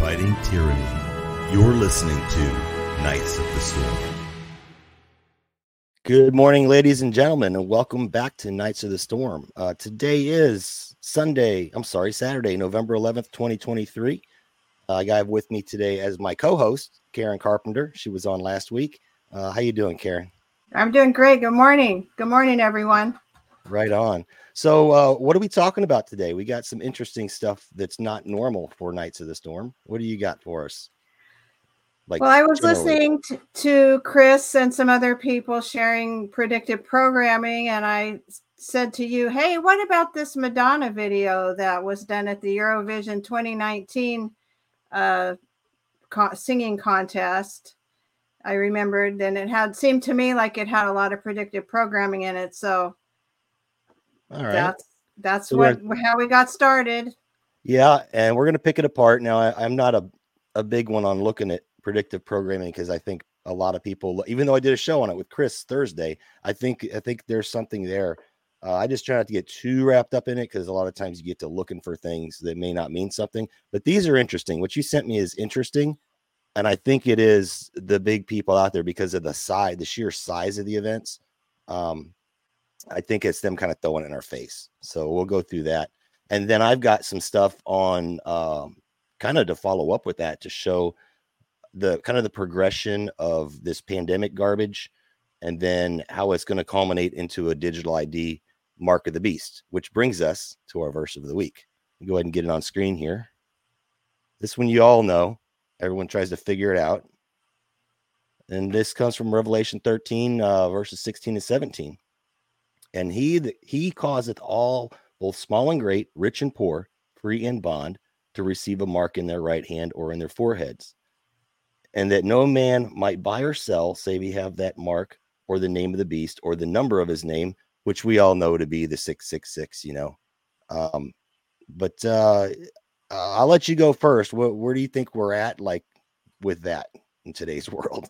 Fighting Tyranny. You're listening to Knights of the Storm. Good morning, ladies and gentlemen, and welcome back to Knights of the Storm. Today is Saturday, November 11th, 2023. I have with me today as my co-host, Karen Carpenter. She was on last week. How you doing, Karen? I'm doing great. Good morning. Good morning, everyone. Right on. So what are we talking about today? We got some interesting stuff that's not normal for Knights of the Storm. What do you got for us? Well, I was listening to Chris and some other people sharing predictive programming, and I said to you, hey, what about this Madonna video that was done at the Eurovision 2019 singing contest? I remembered, and it seemed to me like it had a lot of predictive programming in it. So all right, that's how we got started. Yeah, and we're going to pick it apart. Now, I'm not a big one on looking at predictive programming because I think a lot of people, even though I did a show on it with Chris Thursday, I think there's something there. I just try not to get too wrapped up in it because a lot of times you get to looking for things that may not mean something. But these are interesting. What you sent me is interesting, and I think it is the big people out there because of the sheer size of the events. I think it's them kind of throwing it in our face. So we'll go through that. And then I've got some stuff on kind of to follow up with that to show the kind of the progression of this pandemic garbage and then how it's going to culminate into a digital ID mark of the beast, which brings us to our verse of the week. Go ahead and get it on screen here. This one you all know. Everyone tries to figure it out. And this comes from Revelation 13, verses 16 and 17. And he causeth all, both small and great, rich and poor, free and bond, to receive a mark in their right hand or in their foreheads. And that no man might buy or sell, save he have that mark or the name of the beast or the number of his name, which we all know to be the 666, But I'll let you go first. Where do you think we're at, like, with that in today's world?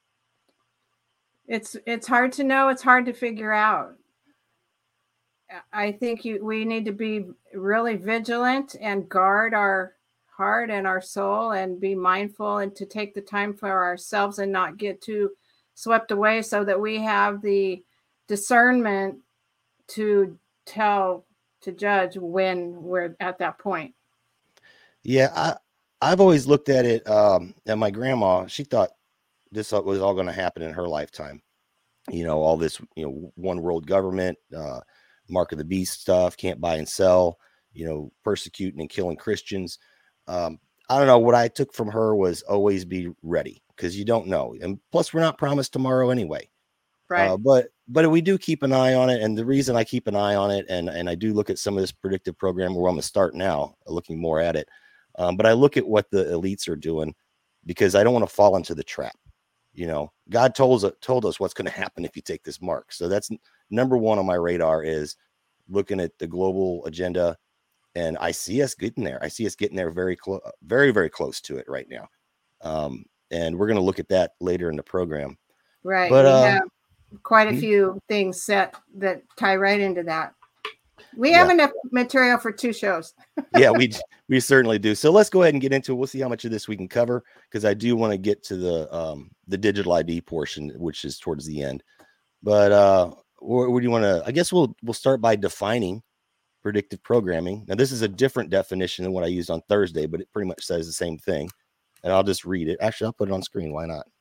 It's hard to know. It's hard to figure out. I think we need to be really vigilant and guard our heart and our soul and be mindful and to take the time for ourselves and not get too swept away so that we have the discernment to judge when we're at that point. Yeah, I've always looked at it, and my grandma, she thought this was all going to happen in her lifetime. All this, one world government, mark of the beast stuff, can't buy and sell, persecuting and killing Christians. I don't know. What I took from her was always be ready because you don't know. And plus we're not promised tomorrow anyway. Right. But we do keep an eye on it. And the reason I keep an eye on it, and I do look at some of this predictive program where I'm going to start now looking more at it. But I look at what the elites are doing because I don't want to fall into the trap. God told us what's going to happen if you take this mark. So that's number one on my radar is looking at the global agenda. And I see us getting there. I see us getting there very close, very, very close to it right now. And we're going to look at that later in the program. Right. But we have quite a few things set that tie right into that. We have enough material for 2 shows. Yeah, we certainly do. So let's go ahead and get into it. We'll see how much of this we can cover because I do want to get to the digital ID portion, which is towards the end. But where do you want to? I guess we'll start by defining predictive programming. Now, this is a different definition than what I used on Thursday, but it pretty much says the same thing. And I'll just read it. Actually, I'll put it on screen. Why not?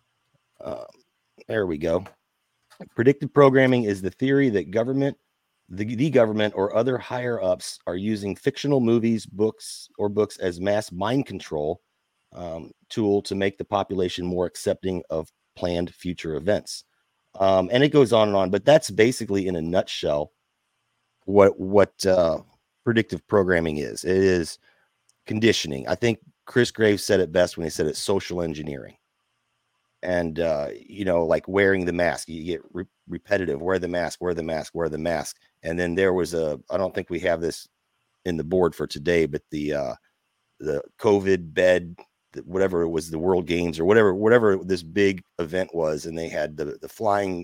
There we go. Predictive programming is the theory that the government or other higher ups are using fictional movies, books as mass mind control tool to make the population more accepting of planned future events. And it goes on and on, but that's basically in a nutshell what predictive programming is. It is conditioning. I think Chris Graves said it best when he said it's social engineering. And like wearing the mask, you get repetitive, wear the mask. And then there was I don't think we have this in the board for today, but the COVID bed, whatever it was, the World Games or whatever this big event was, and they had the flying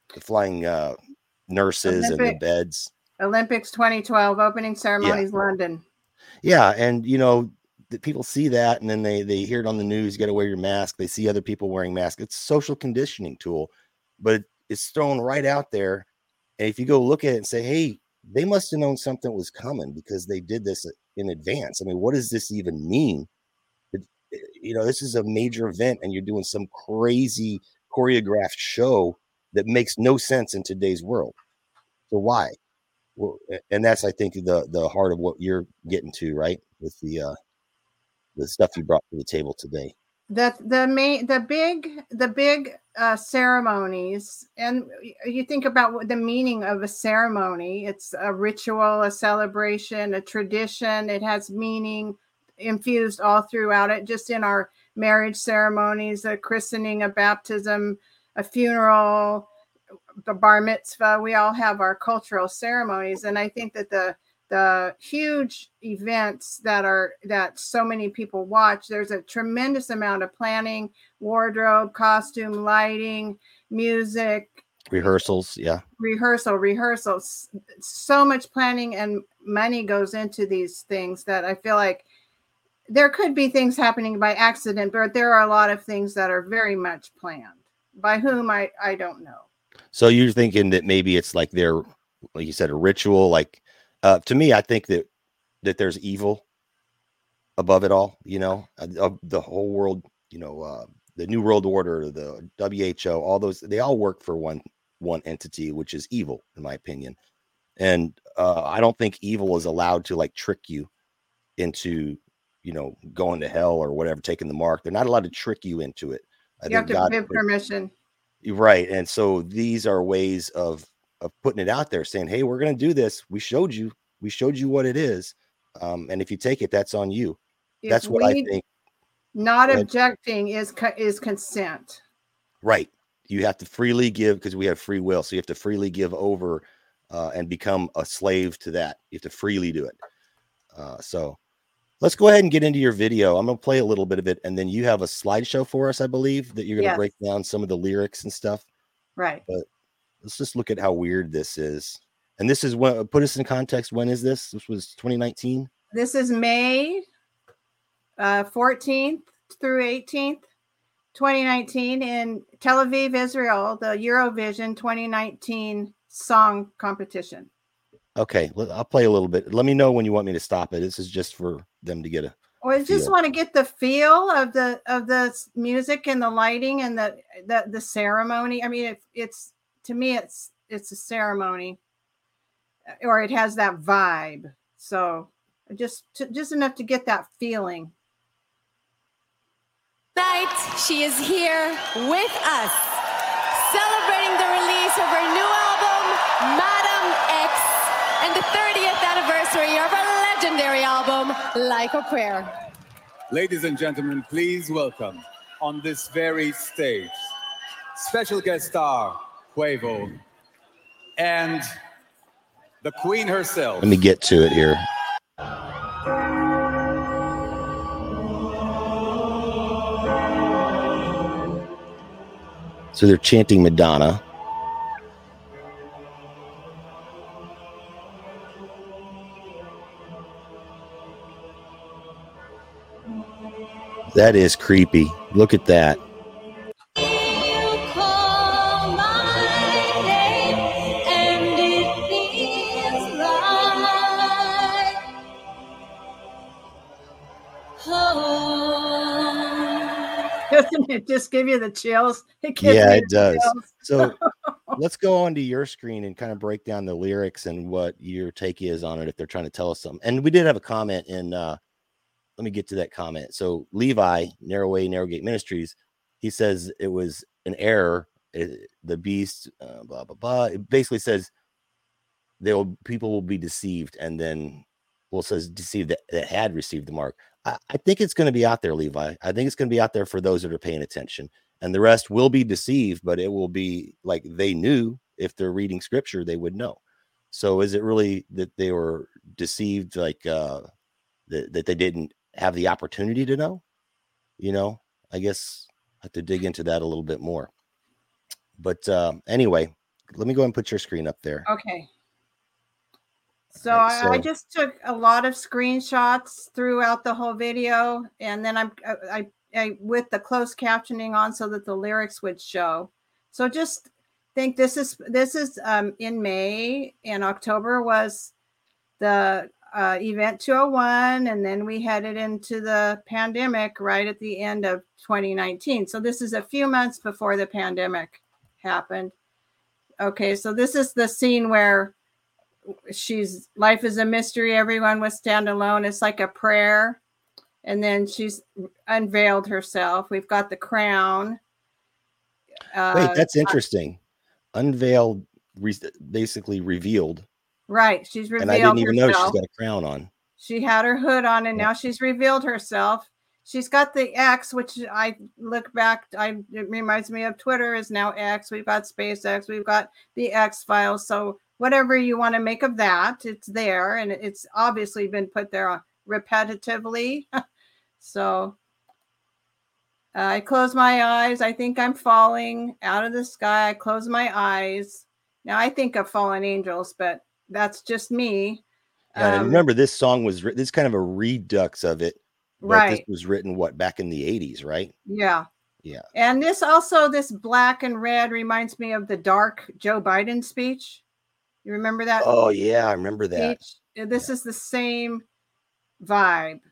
nurses and the beds. Olympics 2012 opening ceremonies, London. Yeah, and people see that, and then they hear it on the news. You got to wear your mask. They see other people wearing masks. It's a social conditioning tool, but it's thrown right out there. And if you go look at it and say, hey, they must have known something was coming because they did this in advance. I mean, what does this even mean? This is a major event, and you're doing some crazy choreographed show that makes no sense in today's world. So why? Well, and that's, I think, the heart of what you're getting to, right? With the stuff you brought to the table today. The big ceremonies, and you think about what the meaning of a ceremony. It's a ritual, a celebration, a tradition. It has meaning infused all throughout it, just in our marriage ceremonies, a christening, a baptism, a funeral, the bar mitzvah. We all have our cultural ceremonies, and I think that the huge events that so many people watch, there's a tremendous amount of planning, wardrobe, costume, lighting, music, rehearsals. Rehearsals. So much planning and money goes into these things that I feel like there could be things happening by accident, but there are a lot of things that are very much planned. By whom, I don't know. So you're thinking that maybe it's like like you said, a ritual. Like, to me, I think that there's evil above it all. Of the whole world. The New World Order, the WHO, all those, they all work for one entity, which is evil, in my opinion. And I don't think evil is allowed to like trick you into going to hell or whatever, taking the mark. They're not allowed to trick you into it. You have to give permission. Right. And so these are ways of putting it out there, saying, hey, we're going to do this. We showed you what it is. And if you take it, that's on you. That's what I think. Not objecting is consent. Right. You have to freely give, because we have free will. So you have to freely give over and become a slave to that. You have to freely do it. So let's go ahead and get into your video. I'm going to play a little bit of it, and then you have a slideshow for us, I believe, that you're going to break down some of the lyrics and stuff. Right. But let's just look at how weird this is. And this is when, put us in context. When is this? This was 2019. This is May 14th through 18th, 2019 in Tel Aviv, Israel, the Eurovision 2019 song competition. Okay, I'll play a little bit. Let me know when you want me to stop it. This is just for them to get a. Well, I just want to get the feel of the music and the lighting and the ceremony. I mean, it's to me, it's a ceremony, or it has that vibe. So just enough to get that feeling. Tonight, she is here with us, celebrating the release of her new album, Madam X, and the 30th anniversary of her legendary album, Like a Prayer. Ladies and gentlemen, please welcome on this very stage, special guest star, Quavo, and the queen herself. Let me get to it here. So they're chanting Madonna. That is creepy. Look at that. Doesn't it just give you the chills? It does. So let's go on to your screen and kind of break down the lyrics and what your take is on it, if they're trying to tell us something. And we did have a comment in, let me get to that comment. So Levi, Narrow Gate Ministries, he says it was an error. The beast, blah, blah, blah. It basically says people will be deceived, and then says deceived that had received the mark. I think it's going to be out there, Levi. I think it's going to be out there for those that are paying attention, and the rest will be deceived, but it will be like they knew. If they're reading scripture, they would know. So is it really that they were deceived, like that they didn't have the opportunity to know? I guess I have to dig into that a little bit more. But anyway, let me go ahead and put your screen up there. Okay. So Right, I just took a lot of screenshots throughout the whole video, and then I with the closed captioning on so that the lyrics would show. So just think this is in May, and October was the event 201, and then we headed into the pandemic right at the end of 2019. So this is a few months before the pandemic happened. Okay, so this is the scene where she's life is a mystery, everyone will stand alone. It's like a prayer, and then she's unveiled herself. We've got the crown. Wait, that's interesting. Unveiled, basically revealed. Right, she's revealed and I didn't even know she's herself. got a crown on. She had her hood on, and Yeah. now she's revealed herself. She's got the X, which I look back, it reminds me of Twitter is now X. We've got SpaceX, we've got the X files. So whatever you want to make of that, it's there, and it's obviously been put there repetitively. So I close my eyes. I think I'm falling out of the sky. I close my eyes. Now I think of fallen angels, but that's just me. Yeah, and remember, this song was this is kind of a redux of it, but right. This was written back in the 80s, right? Yeah. Yeah. And this black and red reminds me of the dark Joe Biden speech. You remember that? Oh yeah, I remember that. This is the same vibe.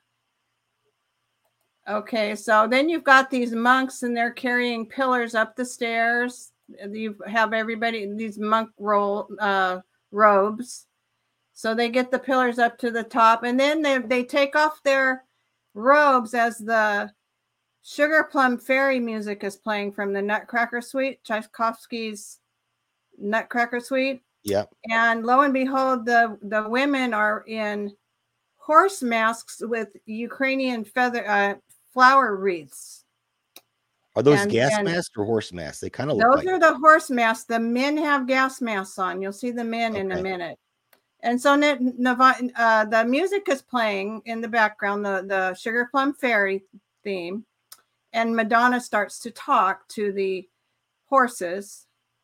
Okay, so then you've got these monks, and they're carrying pillars up the stairs. You have everybody in these monk robes. So they get the pillars up to the top, and then they take off their robes as the Sugar Plum Fairy music is playing from the Nutcracker Suite, Tchaikovsky's Nutcracker Suite. Yep. And lo and behold, the women are in horse masks with Ukrainian flower wreaths. Are those gas masks or horse masks? They kind of look like those are the horse masks. The men have gas masks on. You'll see the men in a minute. And so the music is playing in the background, the Sugar Plum Fairy theme, and Madonna starts to talk to the horses.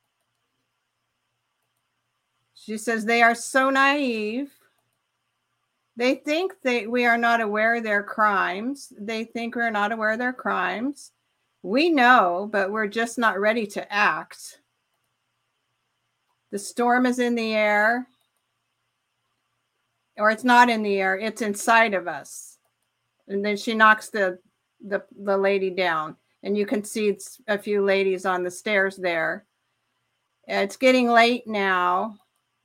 She says they are so naive. They think we are not aware of their crimes. They think we're not aware of their crimes. We know, but we're just not ready to act. The storm is in the air. Or it's not in the air, it's inside of us. And then she knocks the lady down, and you can see it's a few ladies on the stairs there. It's getting late now.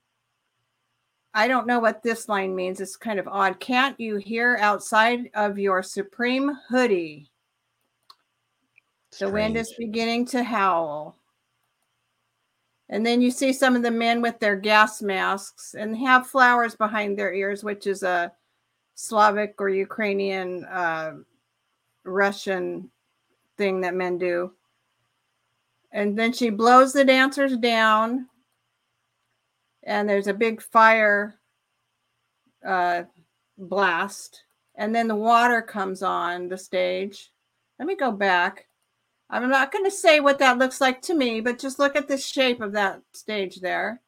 I don't know what this line means. It's kind of odd. Can't you hear outside of your supreme hoodie? Strange. The wind is beginning to howl. And then you see some of the men with their gas masks and have flowers behind their ears, which is a Slavic or Ukrainian, Russian thing that men do. And then she blows the dancers down, and there's a big fire blast. And then the water comes on the stage. Let me go back. I'm not going to say what that looks like to me, but just look at the shape of that stage there.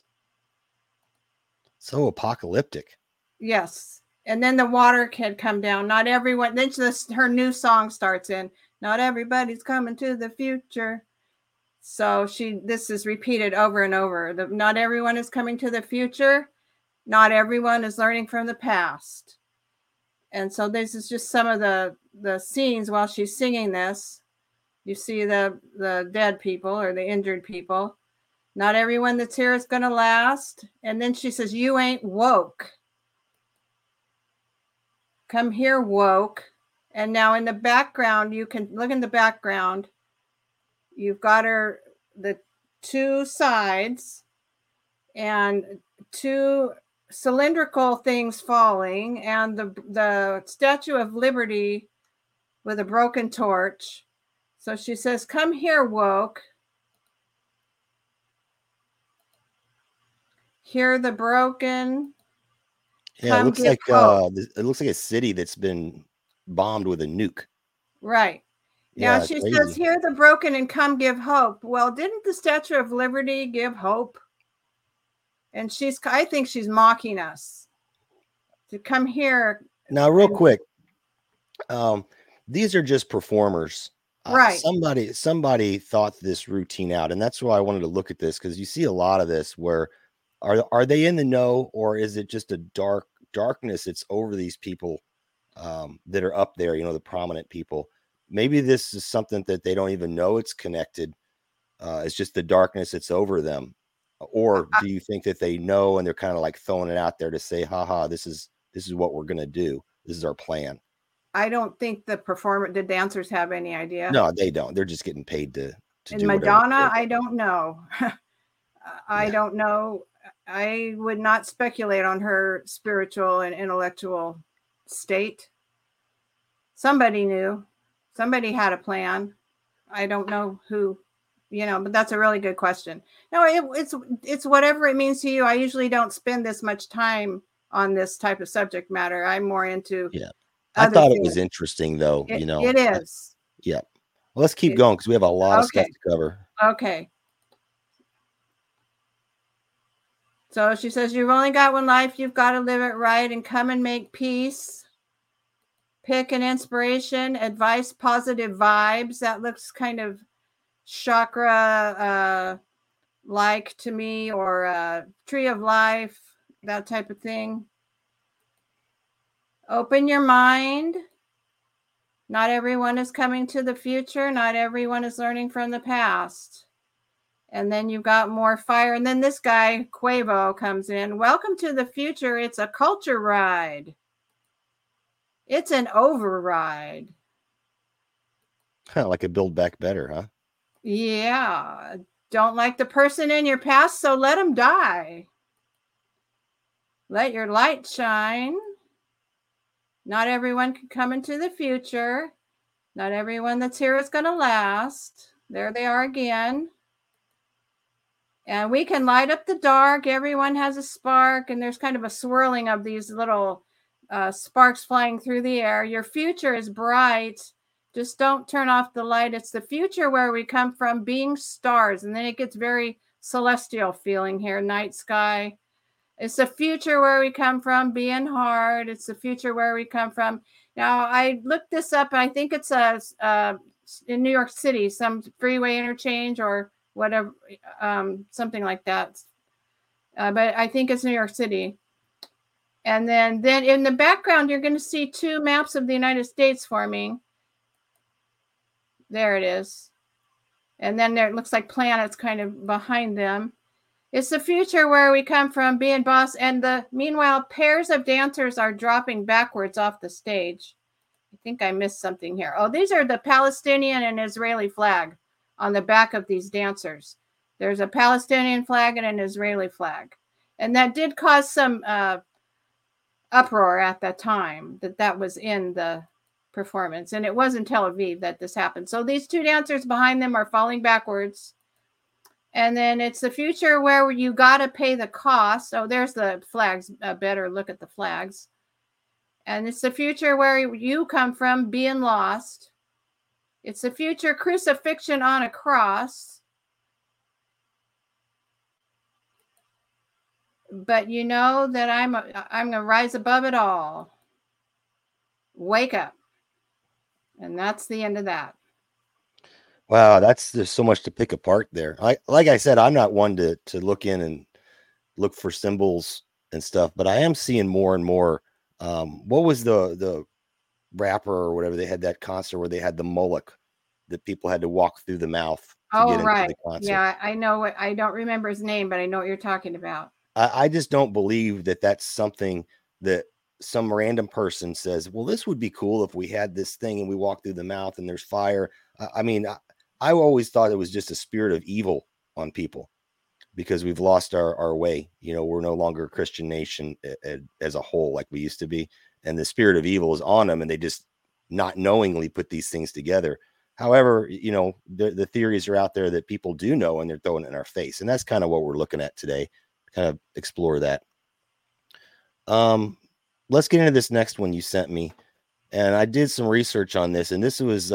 So apocalyptic. Yes. And then the water can come down. Not everyone, then her new song starts in. Not everybody's coming to the future. So this is repeated over and over. Not everyone is coming to the future. Not everyone is learning from the past. And so this is just some of the scenes while she's singing this. You see the dead people or the injured people. Not everyone that's here is going to last. And then she says, you ain't woke. Come here, woke. And now in the background, you can look in the background. You've got the two sides and two cylindrical things falling, and the Statue of Liberty with a broken torch. So she says, come here, woke. Hear the broken. Yeah, it looks like a city that's been bombed with a nuke. Right. Now she says, hear the broken and come give hope. Well, didn't the Statue of Liberty give hope? And I think she's mocking us to come here. Now, real quick, these are just performers. Right. Somebody thought this routine out, and that's why I wanted to look at this, because you see a lot of this where are they in the know, or is it just a darkness that's over these people that are up there, the prominent people? Maybe this is something that they don't even know it's connected. It's just the darkness that's over them. Or do you think that they know and they're kind of like throwing it out there to say, haha, this is what we're going to do. This is our plan. I don't think the dancers have any idea. No, they don't. They're just getting paid to and do Madonna, I don't know. I don't know. I would not speculate on her spiritual and intellectual state. Somebody knew. Somebody had a plan. I don't know who, but that's a really good question. No, it's whatever it means to you. I usually don't spend this much time on this type of subject matter. I'm more into I thought it was interesting, though. It is. Yeah. Well, let's keep going because we have a lot of stuff to cover. Okay. So she says, you've only got one life. You've got to live it right and come and make peace. Pick an inspiration, advice, positive vibes. That looks kind of chakra like to me, or tree of life, that type of thing. Open your mind. Not everyone is coming to the future. Not everyone is learning from the past. And then you've got more fire. And then this guy, Quavo, comes in. Welcome to the future. It's a culture ride. It's an override. Kind of like a Build Back Better, huh? Yeah. Don't like the person in your past, so let them die. Let your light shine. Not everyone can come into the future. Not everyone that's here is going to last. There they are again. And we can light up the dark. Everyone has a spark, and there's kind of a swirling of these little sparks flying through the air. Your future is bright. Just don't turn off the light. It's the future where we come from, being stars. And then it gets very celestial feeling here, night sky. It's the future where we come from, being hard. It's the future where we come from. Now, I looked this up, and I think it's in New York City, some freeway interchange or whatever, something like that. But I think it's New York City. And then in the background, you're going to see two maps of the United States forming. There it is. And then there it looks like planets kind of behind them. It's the future where we come from, being boss. And meanwhile, pairs of dancers are dropping backwards off the stage. I think I missed something here. Oh, these are the Palestinian and Israeli flag on the back of these dancers. There's a Palestinian flag and an Israeli flag. And that did cause some uproar at that time that was in the performance. And it was in Tel Aviv that this happened. So these two dancers behind them are falling backwards. And then it's the future where you got to pay the cost. So there's the flags. A better look at the flags. And it's the future where you come from, being lost. It's the future crucifixion on a cross. But you know that I'm going to rise above it all. Wake up. And that's the end of that. Wow, there's so much to pick apart there. Like I said, I'm not one to look in and look for symbols and stuff, but I am seeing more and more. What was the rapper or whatever? They had that concert where they had the Moloch that people had to walk through the mouth to get into the concert. Yeah, I know what. I don't remember his name, but I know what you're talking about. I just don't believe that that's something that some random person says, well, this would be cool if we had this thing and we walk through the mouth and there's fire. I mean, I always thought it was just a spirit of evil on people because we've lost our way. We're no longer a Christian nation as a whole like we used to be. And the spirit of evil is on them and they just not knowingly put these things together. However, the theories are out there that people do know and they're throwing it in our face. And that's kind of what we're looking at today. Kind of explore that. Let's get into this next one you sent me. And I did some research on this, and this was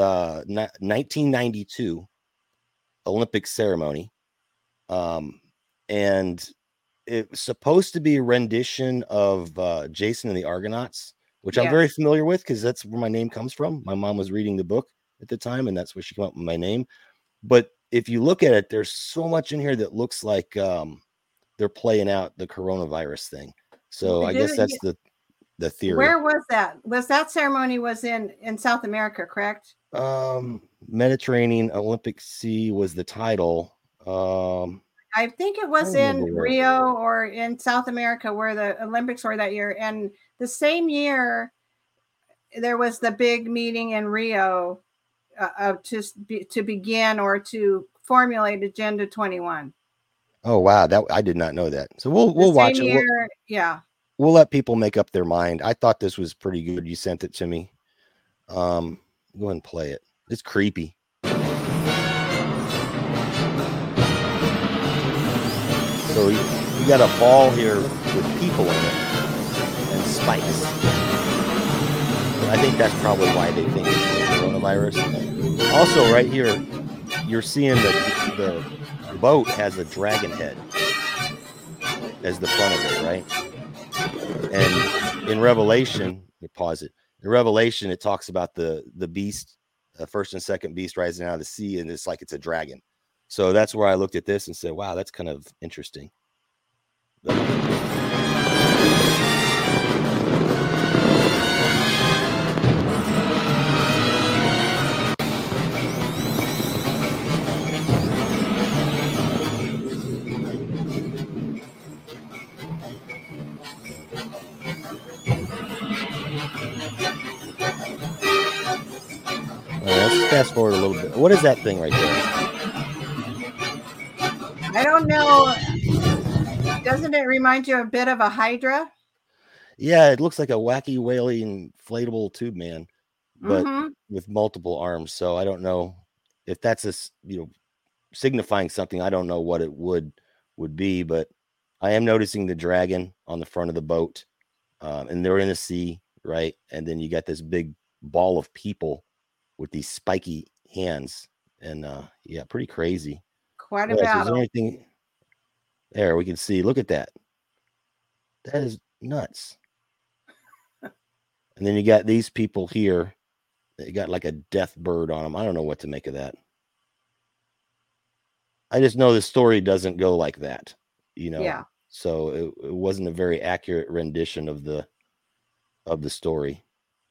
1992 Olympic ceremony. And it's supposed to be a rendition of Jason and the Argonauts, which I'm Yes. very familiar with because that's where my name comes from. My mom was reading the book at the time, and that's where she came up with my name. But if you look at it, there's so much in here that looks like they're playing out the coronavirus thing. So I guess that's the theory. Where was that? Was that ceremony was in South America, correct? Mediterranean Olympic Sea was the title. I think it was in Rio or in South America where the Olympics were that year. And the same year, there was the big meeting in Rio to begin or to formulate Agenda 21. Oh wow, that I did not know that. So we'll watch it. Year, yeah. We'll let people make up their mind. I thought this was pretty good. You sent it to me. Go ahead and play it. It's creepy. So you got a ball here with people in it and spikes. I think that's probably why they think it's coronavirus. Also, right here, you're seeing the boat has a dragon head as the front of it, right? And in Revelation, let me pause it. In Revelation, it talks about the beast, first and second beast rising out of the sea, and it's like it's a dragon. So that's where I looked at this and said, wow, that's kind of interesting. Let's fast forward a little bit. What is that thing right there? I don't know. Doesn't it remind you a bit of a Hydra? Yeah, it looks like a wacky, wailing, inflatable tube man, but with multiple arms. So I don't know if that's signifying something. I don't know what it would be, but I am noticing the dragon on the front of the boat, and they're in the sea, right? And then you got this big ball of people with these spiky hands, and yeah, pretty crazy. Quite a battle. Is there anything there we can see? Look at that. That is nuts. And then you got these people here. They got like a death bird on them. I don't know what to make of that. I just know the story doesn't go like that, Yeah. So it wasn't a very accurate rendition of the story.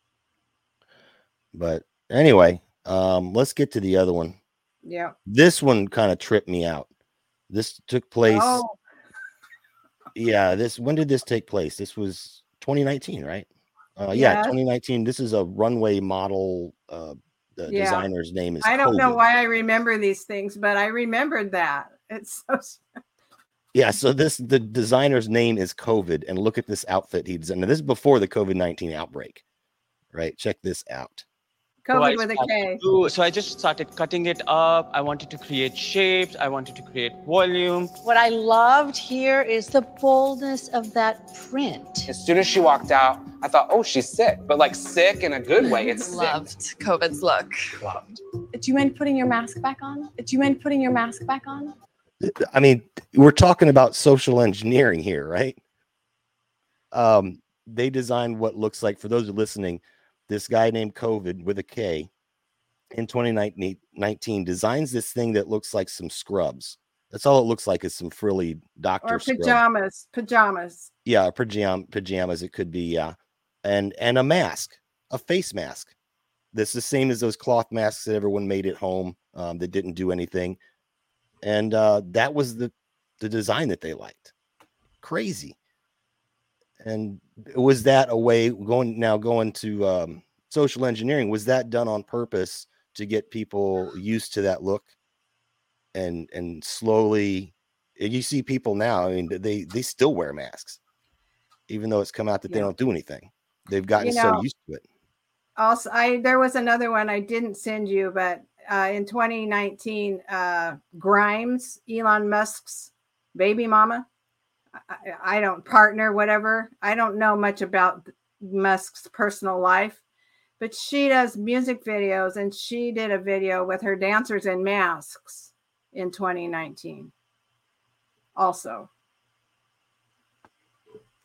But anyway, let's get to the other one. Yeah. This one kind of tripped me out. This took place. Oh. Yeah, when did this take place? This was 2019, right? Yeah, Yes. 2019. This is a runway model. The designer's name is I don't know COVID. why I remember these things, but I remembered that. It's so Yeah, so the designer's name is COVID, and look at this outfit he designed. Now, this is before the COVID-19 outbreak, right? Check this out. COVID with a K. So I just started cutting it up. I wanted to create shapes. I wanted to create volume. What I loved here is the boldness of that print. As soon as she walked out, I thought, oh, she's sick, but like sick in a good way. It's Loved COVID's look. Loved. Do you mind putting your mask back on? Do you mind putting your mask back on? I mean, we're talking about social engineering here, right? They designed what looks like, for those who are listening, this guy named COVID with a K in 2019 designs this thing that looks like some scrubs. That's all it looks like, is some frilly doctor pajamas. Pajamas. Yeah, pajamas. It could be, yeah. And a mask, a face mask. This is the same as those cloth masks that everyone made at home that didn't do anything. And that was the design that they liked. Crazy. And was that a way going to social engineering? Was that done on purpose to get people used to that look? And slowly, you see people now, I mean, they still wear masks, even though it's come out that they don't do anything. They've gotten so used to it. Also, there was another one I didn't send you, but in 2019, Grimes, Elon Musk's baby mama. I don't partner, whatever. I don't know much about Musk's personal life, but she does music videos, and she did a video with her dancers in masks in 2019. Also,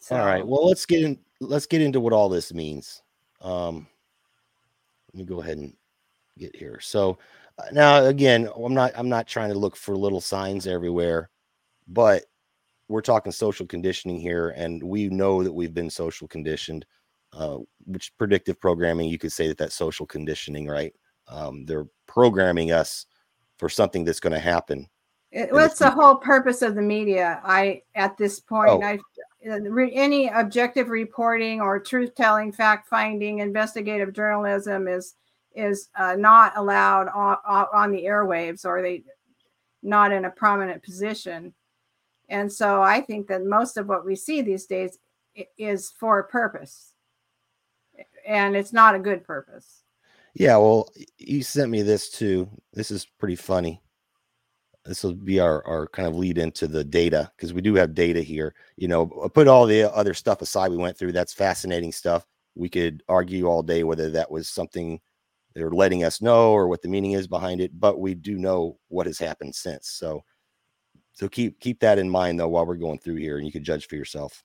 So. All right. Well, let's get into what all this means. Let me go ahead and get here. So now again, I'm not trying to look for little signs everywhere, but we're talking social conditioning here, and we know that we've been social conditioned, which predictive programming, you could say that's social conditioning, right? They're programming us for something that's going to happen. What's the whole purpose of the media? At this point, any objective reporting or truth-telling, fact-finding, investigative journalism is not allowed on the airwaves, or they not in a prominent position. And so I think that most of what we see these days is for a purpose, and it's not a good purpose. Yeah, well, you sent me this too. This is pretty funny. This will be our kind of lead into the data, because we do have data here. Put all the other stuff aside we went through. That's fascinating stuff. We could argue all day whether that was something they're letting us know or what the meaning is behind it, but we do know what has happened since. So keep that in mind, though, while we're going through here, and you can judge for yourself.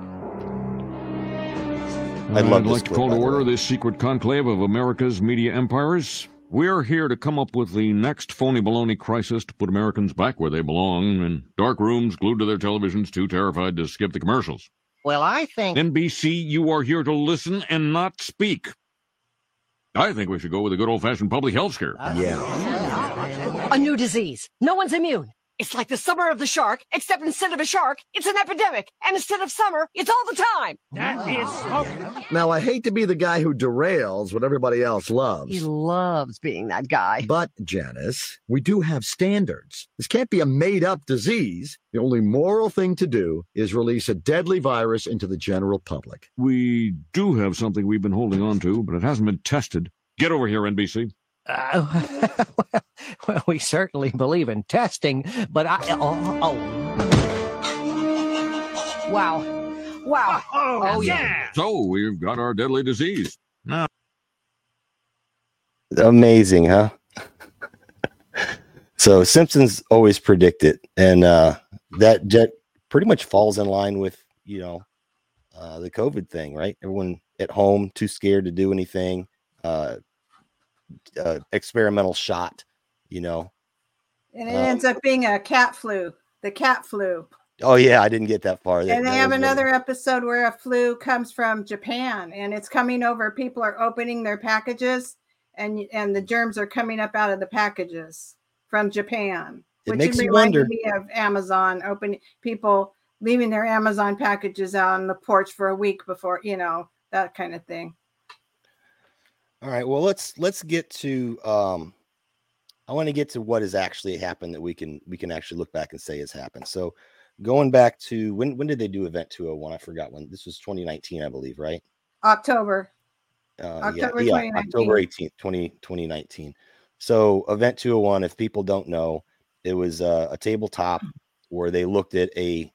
I'd like to call to order this secret conclave of America's media empires. We're here to come up with the next phony baloney crisis to put Americans back where they belong, in dark rooms glued to their televisions, too terrified to skip the commercials. Well, I think... NBC, you are here to listen and not speak. I think we should go with a good old-fashioned public health scare. A new disease. No one's immune. It's like the summer of the shark, except instead of a shark, it's an epidemic. And instead of summer, it's all the time. That is so... Now, I hate to be the guy who derails what everybody else loves. He loves being that guy. But, Janice, we do have standards. This can't be a made-up disease. The only moral thing to do is release a deadly virus into the general public. We do have something we've been holding on to, but it hasn't been tested. Get over here, NBC. Well, we certainly believe in testing, but wow. Oh, yeah. So we've got our deadly disease. Now. Amazing, huh? So Simpsons always predict it, and that jet pretty much falls in line with, the COVID thing, right? Everyone at home, too scared to do anything. Experimental shot, and it ends up being a cat flu. The cat flu. Oh yeah, I didn't get that far. And they have another episode where a flu comes from Japan, and it's coming over. People are opening their packages, and the germs are coming up out of the packages from Japan. It makes you wonder. Me of Amazon people leaving their Amazon packages out on the porch for a week before, that kind of thing. All right. Well, let's get to. I want to get to what has actually happened that we can actually look back and say has happened. So, going back to when did they do Event 201? I forgot when. This was 2019, I believe, right? October 2019. October 18th, 2019. So, Event 201, if people don't know, it was a tabletop where they looked at a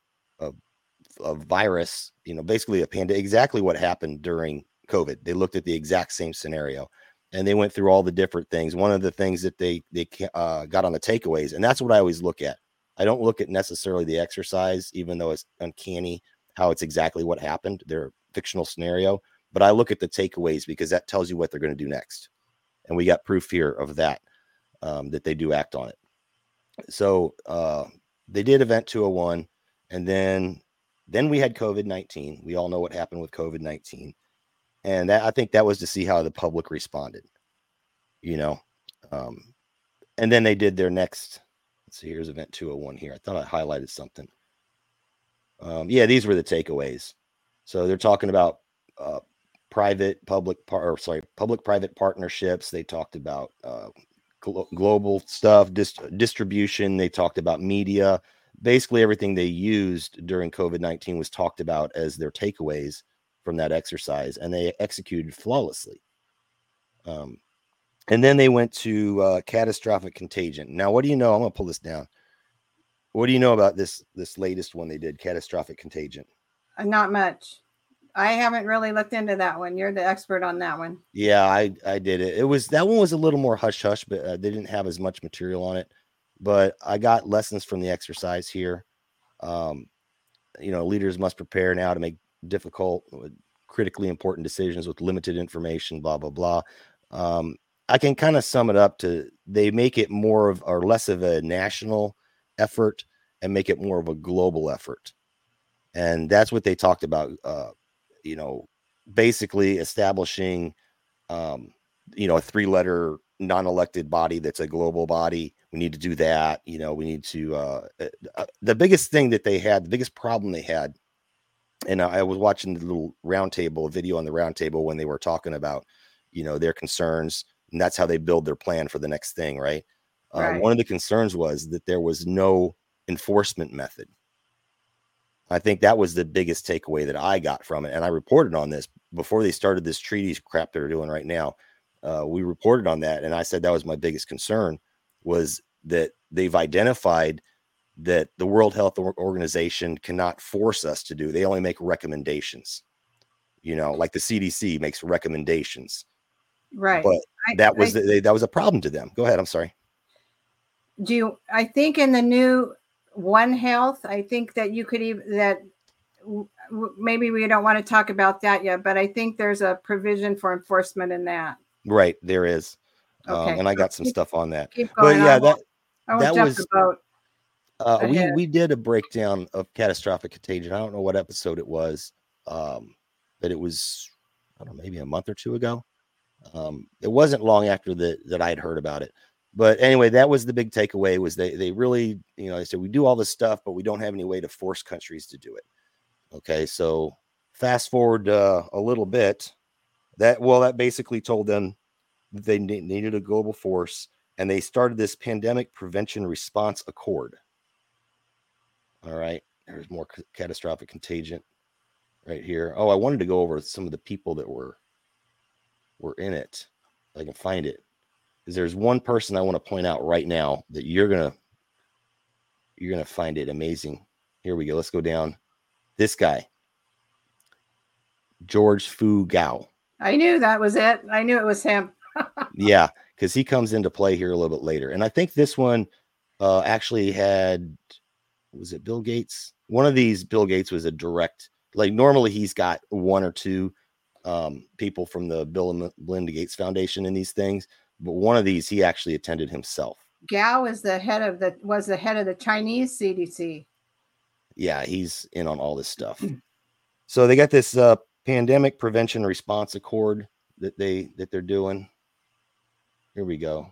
virus, basically a pandemic, exactly what happened during COVID. They looked at the exact same scenario, and they went through all the different things. One of the things that they got on the takeaways, and that's what I always look at. I don't look at necessarily the exercise, even though it's uncanny how it's exactly what happened. They're a fictional scenario, but I look at the takeaways because that tells you what they're going to do next. And we got proof here of that, that they do act on it. So they did Event 201, and then we had COVID-19. We all know what happened with COVID-19. And I think that was to see how the public responded, and then they did their next. Let's see. Here's Event 201 here. I thought I highlighted something. These were the takeaways. So they're talking about public-private partnerships. They talked about global stuff, distribution. They talked about media. Basically, everything they used during COVID-19 was talked about as their takeaways from that exercise, and they executed flawlessly. And then they went to catastrophic contagion. Now, what do you know? I'm going to pull this down. What do you know about this latest one they did, catastrophic contagion? Not much. I haven't really looked into that one. You're the expert on that one. Yeah, I did it. That one was a little more hush hush, but they didn't have as much material on it. But I got lessons from the exercise here. Leaders must prepare now to make difficult, critically important decisions with limited information, blah, blah, blah. I can kind of sum it up to they make it more of or less of a national effort and make it more of a global effort. And that's what they talked about, basically establishing, a 3-letter non-elected body that's a global body. We need to do that. We need to, the biggest thing that they had, the biggest problem they had, and I was watching the little roundtable video on the roundtable when they were talking about, their concerns, and that's how they build their plan for the next thing. Right. One of the concerns was that there was no enforcement method. I think that was the biggest takeaway that I got from it. And I reported on this before they started this treaties crap they're doing right now. We reported on that. And I said that was my biggest concern, was that they've identified that the World Health Organization cannot force us to do. They only make recommendations, like the CDC makes recommendations. Right. But that was a problem to them. Go ahead. I'm sorry. I think in the new One Health, I think that you could maybe we don't want to talk about that yet, but I think there's a provision for enforcement in that. Right. There is. Okay. And I got some stuff on that. Keep going. But yeah, that was the boat. We did a breakdown of catastrophic contagion. I don't know what episode it was, but it was, I don't know, maybe a month or two ago. It wasn't long after that I had heard about it. But anyway, that was the big takeaway, was they really, they said we do all this stuff, but we don't have any way to force countries to do it. Okay, so fast forward a little bit, that basically told them that they needed a global force, and they started this Pandemic Prevention Response Accord. All right, there's more catastrophic contagion right here. Oh, I wanted to go over some of the people that were in it. If I can find it. Because there's one person I want to point out right now that you're gonna find it amazing. Here we go. Let's go down. This guy, George Fu Gao. I knew that was it. I knew it was him. Yeah, because he comes into play here a little bit later. And I think this one actually had, was it Bill Gates? One of these, Bill Gates was a direct, like normally he's got one or two people from the Bill and Melinda Gates Foundation in these things. But one of these, he actually attended himself. Gao is the head of the Chinese CDC. Yeah, he's in on all this stuff. So they got this Pandemic Prevention Response Accord that they're doing. Here we go.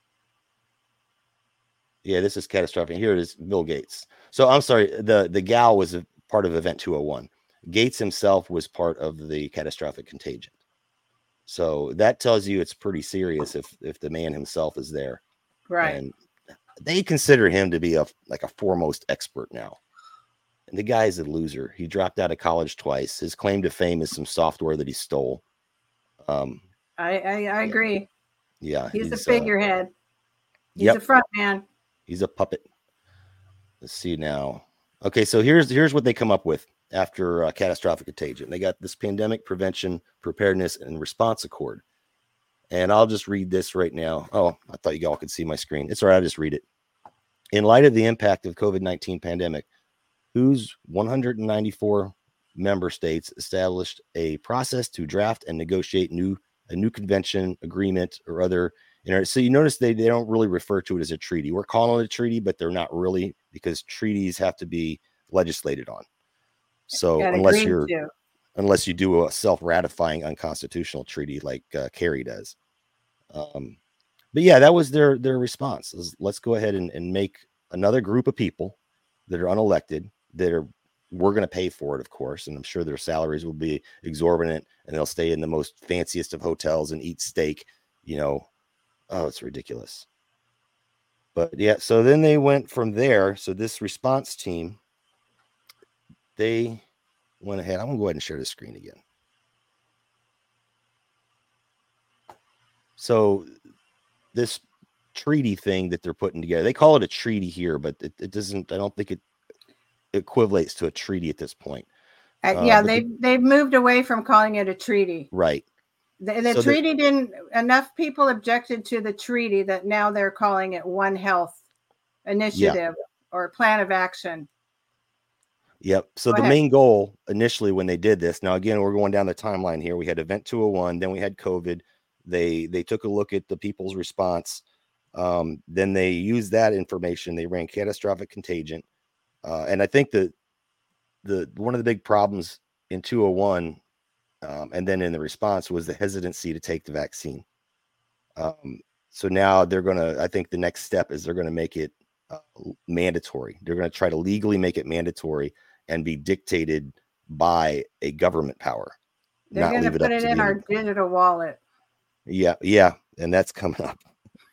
Yeah, this is catastrophic. Here it is, Bill Gates. So I'm sorry, the Gao was a part of Event 201. Gates himself was part of the catastrophic contagion. So that tells you it's pretty serious if the man himself is there. Right. And they consider him to be a foremost expert now. And the guy is a loser. He dropped out of college twice. His claim to fame is some software that he stole. I agree. Yeah. He's a figurehead. He's Yep. a front man. He's a puppet. Let's see now. Okay, so here's what they come up with after catastrophic contagion. They got this Pandemic Prevention, Preparedness, and Response Accord. And I'll just read this right now. Oh, I thought you all could see my screen. It's all right, I'll just read it. In light of the impact of COVID-19 pandemic, WHO's 194 member states established a process to draft and negotiate a new convention, agreement, or other. So you notice they don't really refer to it as a treaty. We're calling it a treaty, but they're not really, because treaties have to be legislated on. So unless you do a self-ratifying unconstitutional treaty like Kerry does. But yeah, that was their response. Let's go ahead and make another group of people that are unelected we're going to pay for it, of course. And I'm sure their salaries will be exorbitant, and they'll stay in the most fanciest of hotels and eat steak, Oh, it's ridiculous. But yeah, so then they went from there. So this response team, they went ahead. I'm going to go ahead and share the screen again. So this treaty thing that they're putting together, they call it a treaty here, but it doesn't, I don't think it equivalates to a treaty at this point. They've moved away from calling it a treaty. Right. The treaty didn't, enough people objected to the treaty that now they're calling it One Health Initiative or Plan of Action. Yep. So Go the ahead. main goal initially when they did this, now again, we're going down the timeline here. We had Event 201, then we had COVID. They took a look at the people's response. Then they used that information. They ran catastrophic contagion. And I think the one of the big problems in 201 and then in the response was the hesitancy to take the vaccine. So now they're going to, I think the next step is they're going to make it mandatory. They're going to try to legally make it mandatory and be dictated by a government power. They're going to put it in our digital wallet. Yeah. And that's coming up.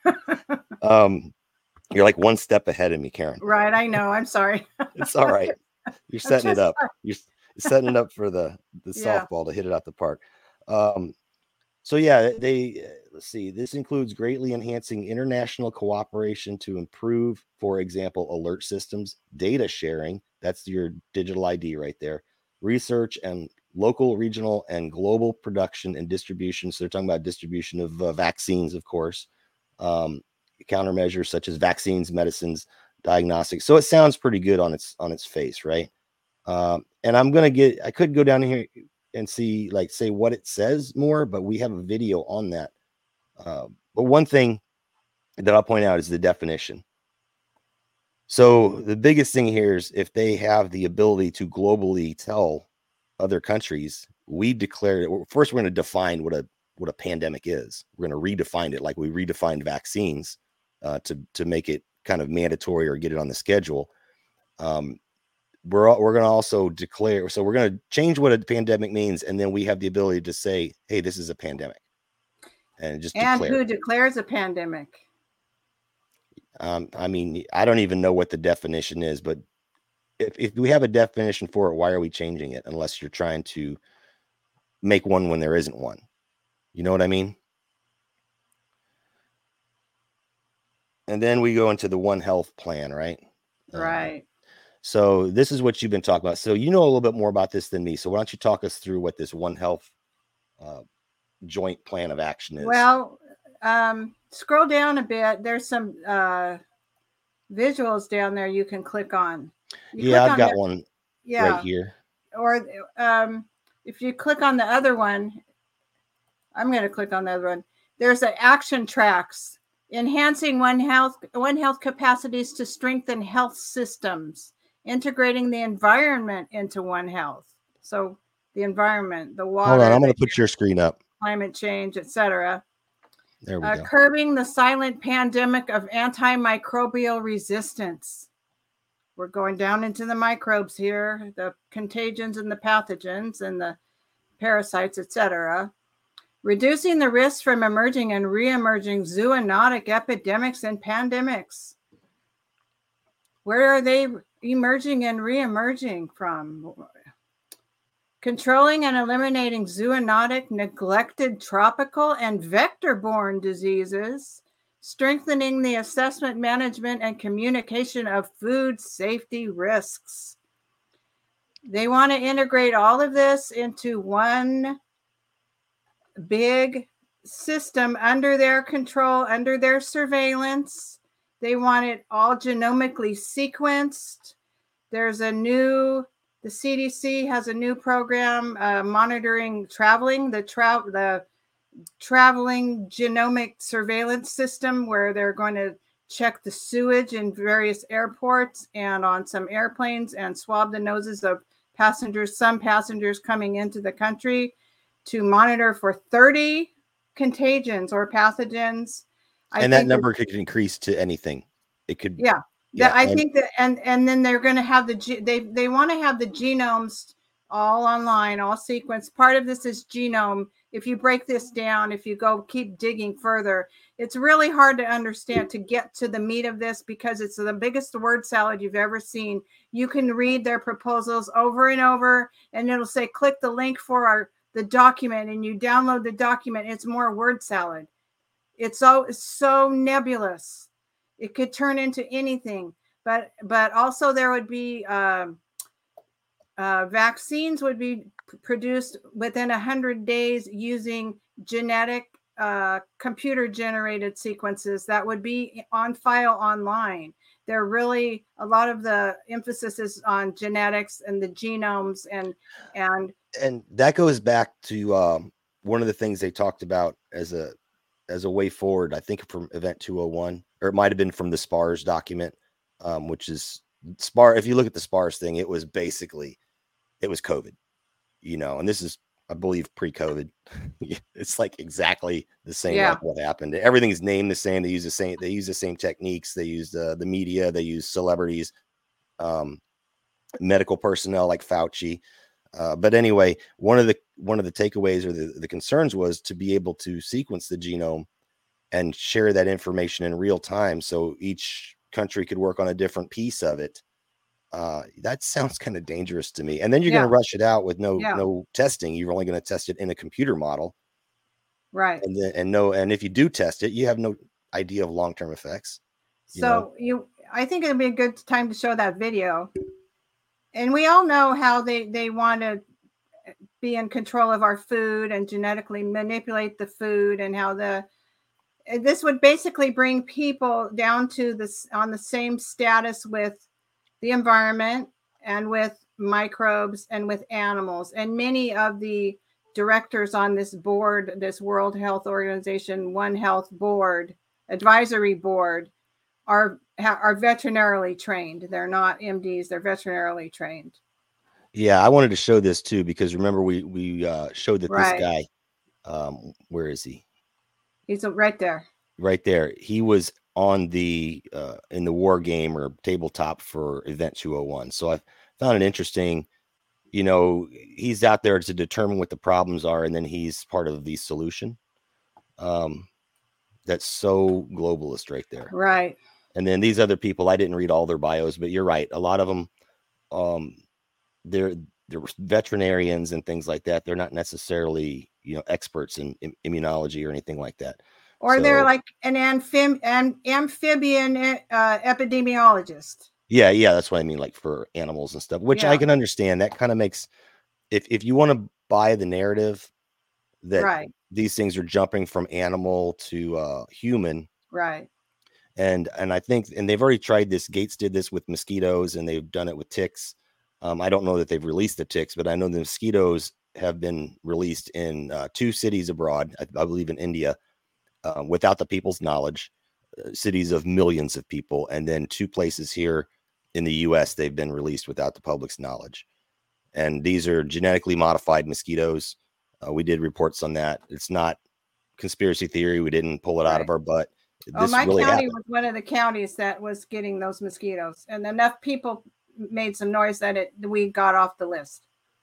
You're like one step ahead of me, Karen. Right. I know. I'm sorry. It's all right. You're setting it up. You're setting it up for the softball to hit it out the park. So yeah, let's see. This includes greatly enhancing international cooperation to improve, for example, alert systems, data sharing. That's your digital ID right there. Research and local, regional, and global production and distribution. So they're talking about distribution of vaccines, of course. Countermeasures such as vaccines, medicines, diagnostics. So it sounds pretty good on its face, right? And I could go down here and see, like, say what it says more, but we have a video on that. But one thing that I'll point out is the definition. So the biggest thing here is if they have the ability to globally tell other countries, we declare it. First, we're going to define what a pandemic is. We're going to redefine it like we redefined vaccines to make it kind of mandatory or get it on the schedule. We're going to also declare, so we're going to change what a pandemic means, and then we have the ability to say, hey, this is a pandemic. And who declares a pandemic? I mean, I don't even know what the definition is, but if we have a definition for it, why are we changing it unless you're trying to make one when there isn't one? You know what I mean? And then we go into the One Health plan, right? Right. So this is what you've been talking about. So you know a little bit more about this than me. So why don't you talk us through what this One Health joint plan of action is? Well, scroll down a bit. There's some visuals down there you can click on. I've got one right here. Or if you click on the other one, I'm going to click on the other one. There's an action tracks, enhancing One Health capacities to strengthen health systems, integrating the environment into One Health. So the environment, the water. Hold on, I'm going to put your screen up. Climate change, etc. There we go. Curbing the silent pandemic of antimicrobial resistance. We're going down into the microbes here, the contagions and the pathogens and the parasites, etc. Reducing the risks from emerging and re-emerging zoonotic epidemics and pandemics. Where are they emerging and re-emerging from? Controlling and eliminating zoonotic, neglected tropical and vector-borne diseases, strengthening the assessment, management, and communication of food safety risks. They want to integrate all of this into one big system under their control, under their surveillance. They want it all genomically sequenced. The CDC has a new program monitoring traveling, the traveling genomic surveillance system, where they're going to check the sewage in various airports and on some airplanes and swab the noses of some passengers coming into the country to monitor for 30 contagions or pathogens. And that number could increase to anything. It could. Yeah. I think that, and then they're going to have they want to have the genomes all online, all sequenced. Part of this is genome. If you break this down, if you keep digging further, it's really hard to understand, to get to the meat of this, because it's the biggest word salad you've ever seen. You can read their proposals over and over, and it'll say, click the link for the document, and you download the document. It's more word salad. It's so nebulous. It could turn into anything, but also there would be vaccines would be produced within 100 days using genetic computer generated sequences that would be on file online. They're really, a lot of the emphasis is on genetics and the genomes and that goes back to one of the things they talked about as a way forward, I think from Event 201, or it might have been from the SPARS document, which is if you look at the SPARS thing, it was COVID, and this is, I believe, pre-COVID. It's like exactly the same like what happened. Everything's named the same. They use the same techniques. They use the media. They use celebrities, medical personnel like Fauci. But anyway, one of the takeaways or the concerns was to be able to sequence the genome and share that information in real time, so each country could work on a different piece of it. That sounds kind of dangerous to me. And then you're going to rush it out with no testing. You're only going to test it in a computer model, right? And if you do test it, you have no idea of long-term effects. I think it'd be a good time to show that video. And we all know how they want to be in control of our food and genetically manipulate the food, and how this would basically bring people down to on the same status with the environment and with microbes and with animals. And many of the directors on this board, this World Health Organization One Health board, advisory board, are veterinarily trained. They're not MDs, they're veterinarily trained. Yeah, I wanted to show this too, because remember we showed that this guy, where is he? He's right there. Right there. He was on the in the war game or tabletop for Event 201. So I found it interesting. He's out there to determine what the problems are, and then he's part of the solution. That's so globalist right there. Right. And then these other people, I didn't read all their bios, but you're right. A lot of them, they're veterinarians and things like that. They're not necessarily, experts in immunology or anything like that. Or they're like an amphibian epidemiologist. Yeah, that's what I mean, like for animals and stuff, which I can understand. That kind of makes, if you want to buy the narrative that these things are jumping from animal to human. Right. And I think, and they've already tried this. Gates did this with mosquitoes, and they've done it with ticks. I don't know that they've released the ticks, but I know the mosquitoes have been released in 2 cities abroad, I believe in India, without the people's knowledge, cities of millions of people. And then 2 places here in the US, they've been released without the public's knowledge. And these are genetically modified mosquitoes. We did reports on that. It's not conspiracy theory. We didn't pull it out of our butt. My county was one of the counties that was getting those mosquitoes, and enough people made some noise that we got off the list.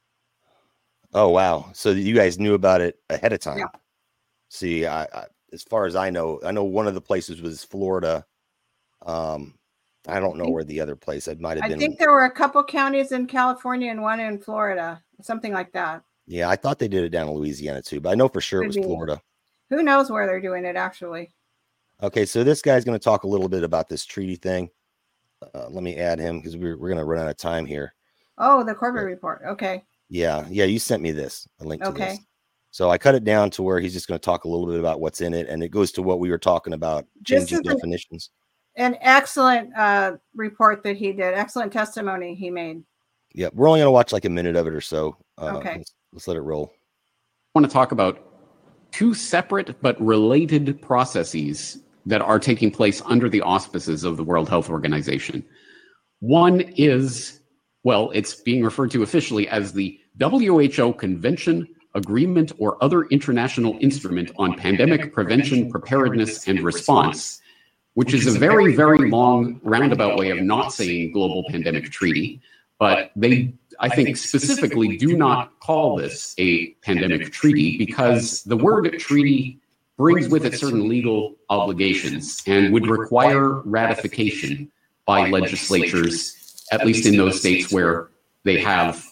Oh, wow. So you guys knew about it ahead of time. Yeah. See, I as far as I know one of the places was Florida. I don't know where the other place, it might have been. I think there were a couple counties in California and one in Florida, something like that. Yeah, I thought they did it down in Louisiana too, but I know for sure it was Florida. Who knows where they're doing it actually? Okay, so this guy's going to talk a little bit about this treaty thing. Let me add him because we're going to run out of time here. Oh, the Corbett report. Okay. Yeah, you sent me a link to this. So I cut it down to where he's just going to talk a little bit about what's in it, and it goes to what we were talking about, changing definitions. An excellent report that he did. Excellent testimony he made. Yeah, we're only going to watch like a minute of it or so. Okay. Let's let it roll. I want to talk about 2 separate but related processes that are taking place under the auspices of the World Health Organization. One is, it's being referred to officially as the WHO Convention, Agreement, or other international instrument on pandemic prevention, preparedness, and response, which is a very, very long roundabout way of not saying global pandemic treaty. But they, I think, specifically do not call this a pandemic treaty because the word treaty brings with it certain legal obligations and would require ratification by legislatures, at least in those states where they have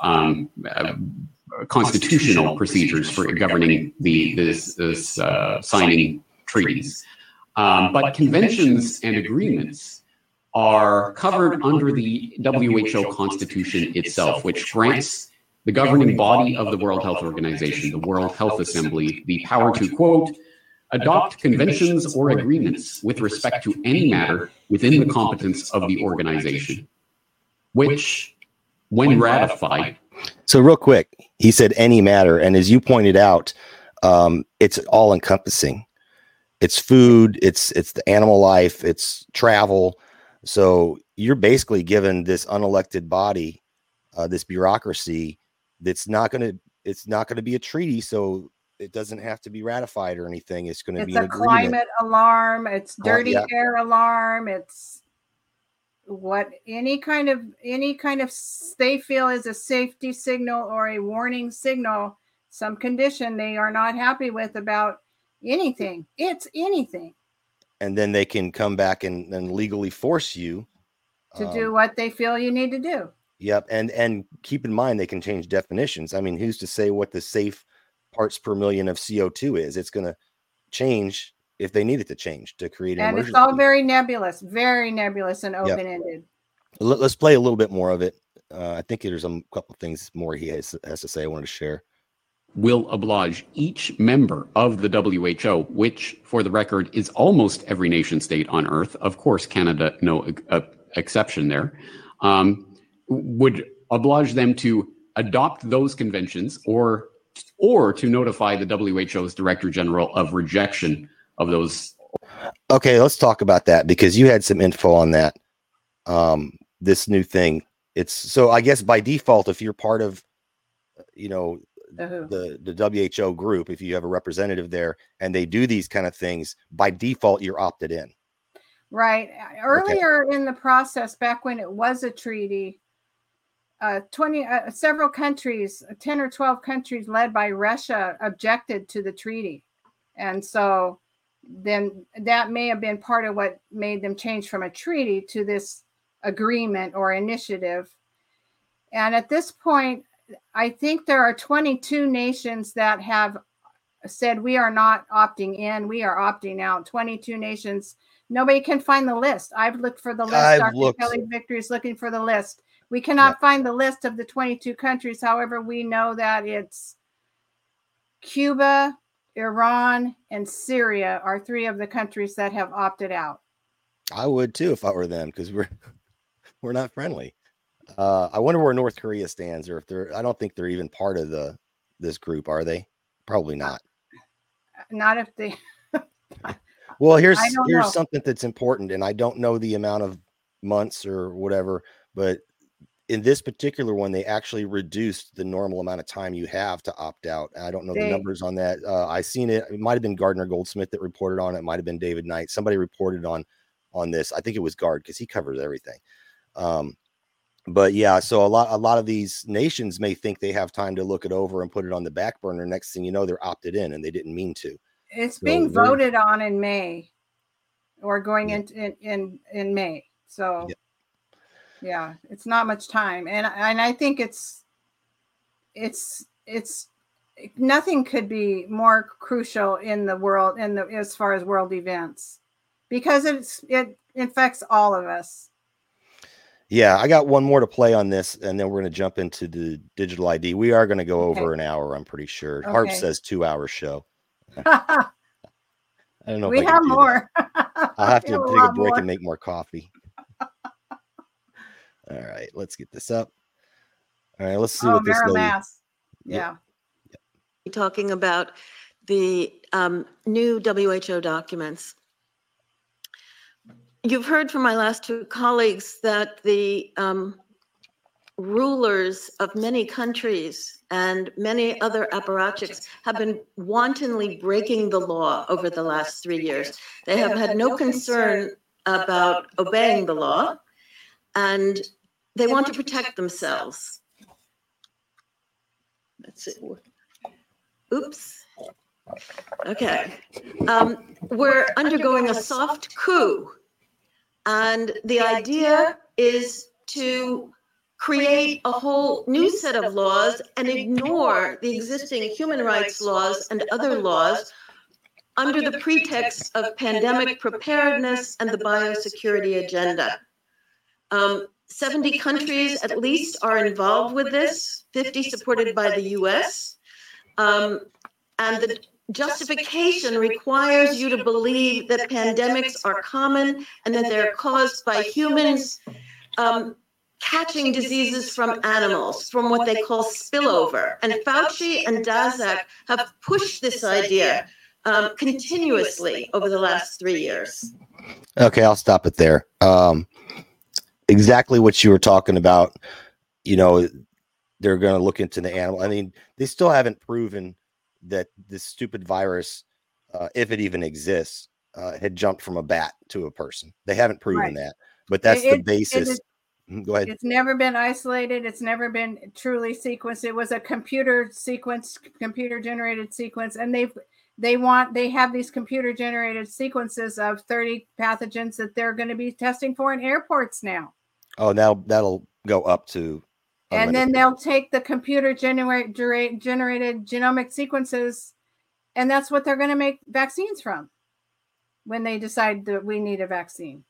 constitutional procedures for governing this signing treaties. But conventions and agreements are covered under the WHO Constitution itself, which grants the governing body of the World Health Organization, the World Health Assembly, the power to, quote, adopt conventions or agreements with respect to any matter within the competence of the organization, which, when ratified. So real quick, he said any matter. And as you pointed out, it's all encompassing. It's food, it's the animal life, it's travel. So you're basically given this unelected body, this bureaucracy that's not going to be a treaty. So it doesn't have to be ratified or anything. It's going to be an agreement. Climate alarm. It's dirty air alarm. It's what any kind of they feel is a safety signal or a warning signal, some condition they are not happy with about anything. It's anything. And then they can come back and legally force you to do what they feel you need to do. Yep. And keep in mind, they can change definitions. I mean, who's to say what the safe parts per million of CO2 is? It's going to change if they need it to change to create an emergency. It's all very nebulous and open-ended. Yep. Let's play a little bit more of it. I think there's a couple of things more he has to say I wanted to share. Will oblige each member of the WHO, which, for the record, is almost every nation state on Earth. Of course, Canada, no exception there. Would oblige them to adopt those conventions or to notify the WHO's Director General of rejection of those. Okay, let's talk about that because you had some info on that. This new thing. It's so I guess by default, if you're part of, the WHO group, if you have a representative there and they do these kind of things, by default, you're opted in. Right. Earlier in the process, back when it was a treaty, several countries, 10 or 12 countries led by Russia objected to the treaty. And so then that may have been part of what made them change from a treaty to this agreement or initiative. And at this point, I think there are 22 nations that have said we are not opting in, we are opting out. 22 nations. Nobody can find the list. I've looked for the list. Dr. Kelly Victory is looking for the list. We cannot find the list of the 22 countries. However, we know that it's Cuba, Iran, and Syria are three of the countries that have opted out. I would too if I were them because we're not friendly. I wonder where North Korea stands, or if I don't think they're even part of this group, are they? Probably not. Not if they. Well, here's something that's important, and I don't know the amount of months or whatever, but in this particular one, they actually reduced the normal amount of time you have to opt out. I don't know the numbers on that. I seen it. It might have been Gardner Goldsmith that reported on it. It might have been David Knight. Somebody reported on this. I think it was Gard because he covers everything. But yeah, so a lot of these nations may think they have time to look it over and put it on the back burner. Next thing you know, they're opted in and they didn't mean to. It's being voted on in May, or going in May. So yeah, it's not much time, and I think it's nothing could be more crucial in the world as far as world events, because it affects all of us. Yeah, I got one more to play on this, and then we're going to jump into the digital ID. We are going to go over an hour, I'm pretty sure. Okay. Harp says 2-hour show. I don't know. We have more. I'll have to take a break and make more coffee. All right, let's get this up. All right, let's see what this lady. Yeah. Talking about the new WHO documents. You've heard from my last two colleagues that the rulers of many countries and many other apparatchiks have been wantonly breaking the law over the last 3 years. They have had no concern about obeying the law, and they want to protect themselves. Let's see. Oops. Okay. We're undergoing a soft coup. And the idea is to create a whole new set of laws and ignore the existing human rights laws and other laws under the pretext of pandemic preparedness and the biosecurity agenda. 70 countries at least are involved with this, 50 supported by the US. And the justification requires you to believe that pandemics are common and that they're caused by humans catching diseases from animals, from what they call spillover. And Fauci and Daszak have pushed this idea continuously over the last 3 years. Okay, I'll stop it there. Exactly what you were talking about. You know, they're going to look into the animal. I mean, they still haven't proven that this stupid virus, if it even exists, had jumped from a bat to a person. They haven't proven that, but that's the basis. Go ahead. It's never been isolated. It's never been truly sequenced. It was a computer generated sequence, and they have these computer generated sequences of 30 pathogens that they're going to be testing for in airports now. Oh, now that'll go up to. And then they'll take the computer generated genomic sequences, and that's what they're going to make vaccines from when they decide that we need a vaccine.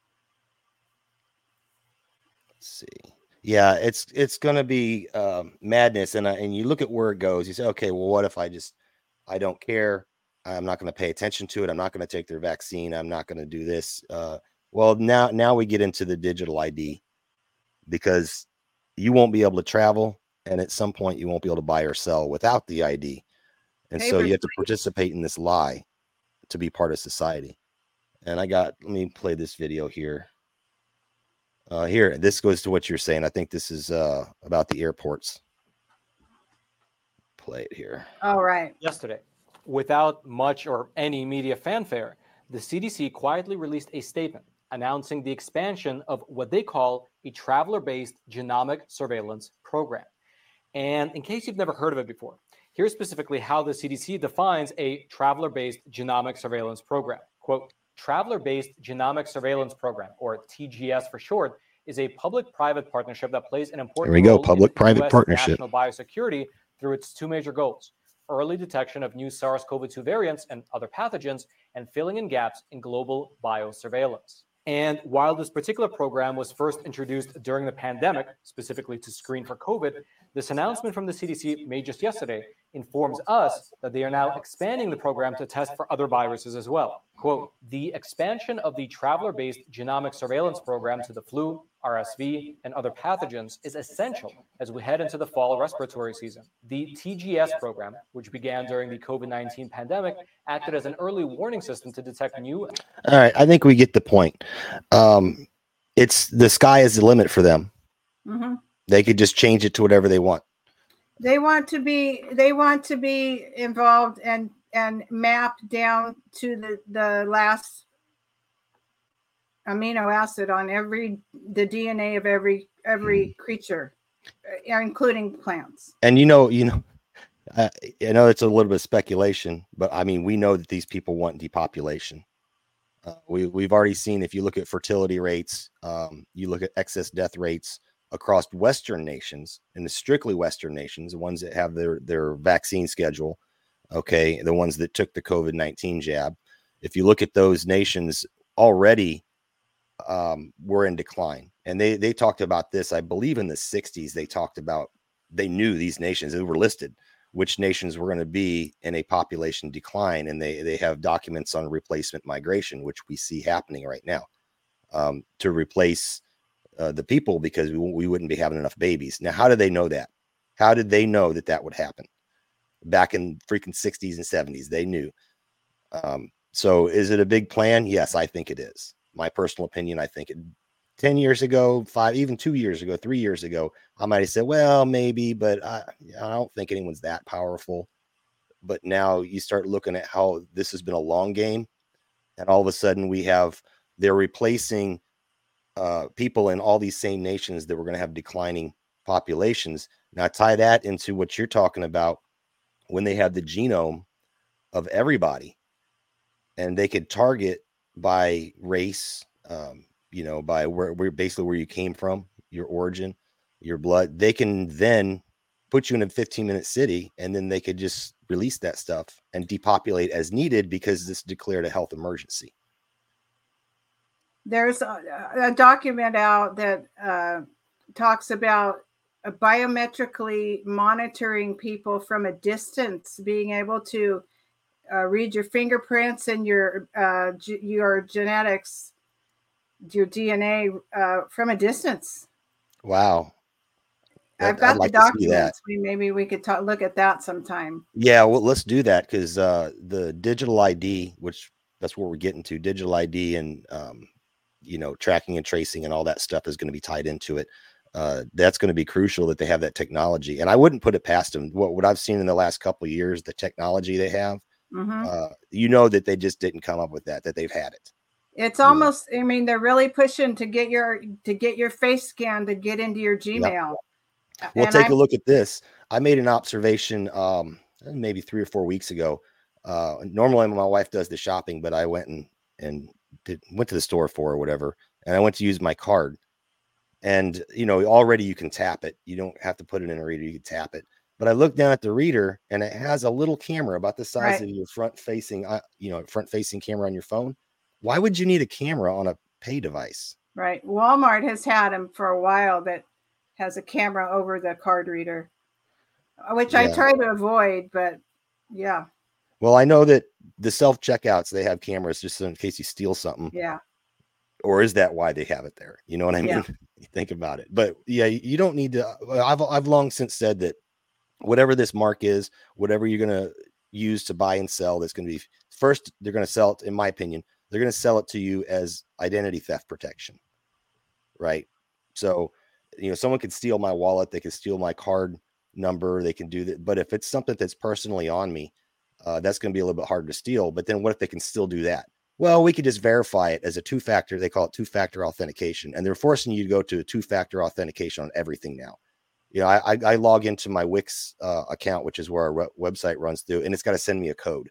Let's see. Yeah, it's going to be madness. And you look at where it goes. You say, okay, well, what if I don't care. I'm not going to pay attention to it. I'm not going to take their vaccine. I'm not going to do this. Well, now we get into the digital ID, because you won't be able to travel, and at some point you won't be able to buy or sell without the ID. And so you have to participate in this lie to be part of society. And let me play this video here. Here, this goes to what you're saying. I think this is about the airports. Play it here. All right. Yesterday, without much or any media fanfare, the CDC quietly released a statement announcing the expansion of what they call a traveler-based genomic surveillance program. And in case you've never heard of it before, here's specifically how the CDC defines a traveler-based genomic surveillance program. Quote, traveler-based genomic surveillance program, or TGS for short, is a public-private partnership that plays an important role public-private in partnership. national biosecurity through its two major goals: early detection of new SARS-CoV-2 variants and other pathogens, and filling in gaps in global biosurveillance. And while this particular program was first introduced during the pandemic, specifically to screen for COVID, this announcement from the CDC made just yesterday informs us that they are now expanding the program to test for other viruses as well. Quote, the expansion of the traveler-based genomic surveillance program to the flu, RSV, and other pathogens is essential as we head into the fall respiratory season. The TGS program, which began during the COVID-19 pandemic, acted as an early warning system to detect new. All right, I think we get the point. It's the sky is the limit for them. Mm-hmm. They could just change it to whatever they want. They want to be involved and map down to the last amino acid on the DNA of every creature, including plants. And I know it's a little bit of speculation, but I mean, we know that these people want depopulation. We've already seen, if you look at fertility rates, you look at excess death rates across Western nations, and the strictly Western nations, the ones that have their vaccine schedule, okay, the ones that took the COVID-19 jab. If you look at those nations already, were in decline. And they talked about this, I believe in the 60s, they knew these nations, they were listed, which nations were going to be in a population decline. And they have documents on replacement migration, which we see happening right now, to replace the people, because we wouldn't be having enough babies. Now, how did they know that? How did they know that would happen? Back in freaking 60s and 70s, they knew. So is it a big plan? Yes, I think it is. My personal opinion, I think 10 years ago, 5, even 2 years ago, 3 years ago, I might have said, well, maybe, but I don't think anyone's that powerful. But now you start looking at how this has been a long game, and all of a sudden they're replacing people in all these same nations that were going to have declining populations. Now tie that into what you're talking about, when they have the genome of everybody, and they could target by race, by where you came from, your origin, your blood. They can then put you in a 15-minute city, and then they could just release that stuff and depopulate as needed, because this declared a health emergency. There's a document out that talks about biometrically monitoring people from a distance, being able to read your fingerprints and your genetics, your DNA from a distance. Wow. I've got I'd like the to see that. documents. Maybe we could look at that sometime. Yeah, well, let's do that because the digital ID, which that's where we're getting to, digital ID and tracking and tracing and all that stuff is going to be tied into it. That's going to be crucial that they have that technology, and I wouldn't put it past them. What I've seen in the last couple of years, the technology they have, that they just didn't come up with that they've had it. It's almost, I mean, they're really pushing to get your face scan to get into your Gmail. Yep. We'll take a look at this. I made an observation maybe 3 or 4 weeks ago. Normally my wife does the shopping, but I went and went to the store for or whatever, and I went to use my card. And already you can tap it. You don't have to put it in a reader. You can tap it. But I looked down at the reader, and it has a little camera about the size of your front-facing camera on your phone. Why would you need a camera on a pay device? Right. Walmart has had them for a while that has a camera over the card reader, which I try to avoid, but yeah. Well, I know that the self-checkouts, they have cameras just in case you steal something. Yeah. Or is that why they have it there? You know what I mean? You think about it. But yeah, you don't need to. I've long since said that whatever this mark is, whatever you're going to use to buy and sell, that's going to be first, they're going to sell it, in my opinion, they're going to sell it to you as identity theft protection. Right. So, someone could steal my wallet, they could steal my card number, they can do that. But if it's something that's personally on me, that's going to be a little bit harder to steal. But then what if they can still do that? Well, we could just verify it as a two-factor. They call it two-factor authentication, and they're forcing you to go to a two-factor authentication on everything now. I log into my Wix account, which is where our website runs through, and it's got to send me a code.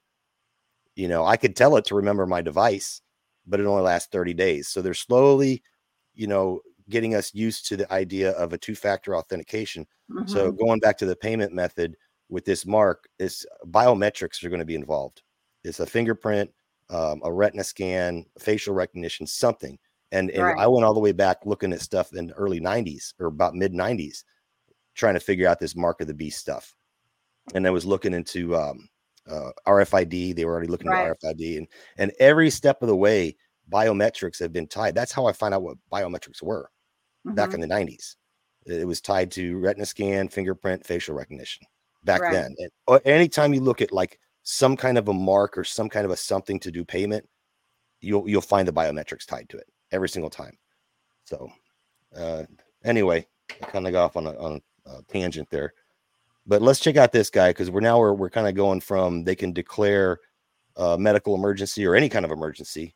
I could tell it to remember my device, but it only lasts 30 days. So they're slowly, getting us used to the idea of a two-factor authentication. Mm-hmm. So going back to the payment method with this mark, is biometrics are going to be involved. It's a fingerprint, a retina scan, facial recognition, something. And I went all the way back looking at stuff in the early 90s or about mid 90s, trying to figure out this mark of the beast stuff. And I was looking into RFID. They were already looking at RFID, and every step of the way, biometrics have been tied. That's how I found out what biometrics were back in the 90s. It was tied to retina scan, fingerprint, facial recognition back then. And anytime you look at like some kind of a mark or some kind of a something to do payment, you'll find the biometrics tied to it every single time. So anyway, I kind of got off on a tangent there, but let's check out this guy, because we're kind of going from they can declare medical emergency or any kind of emergency,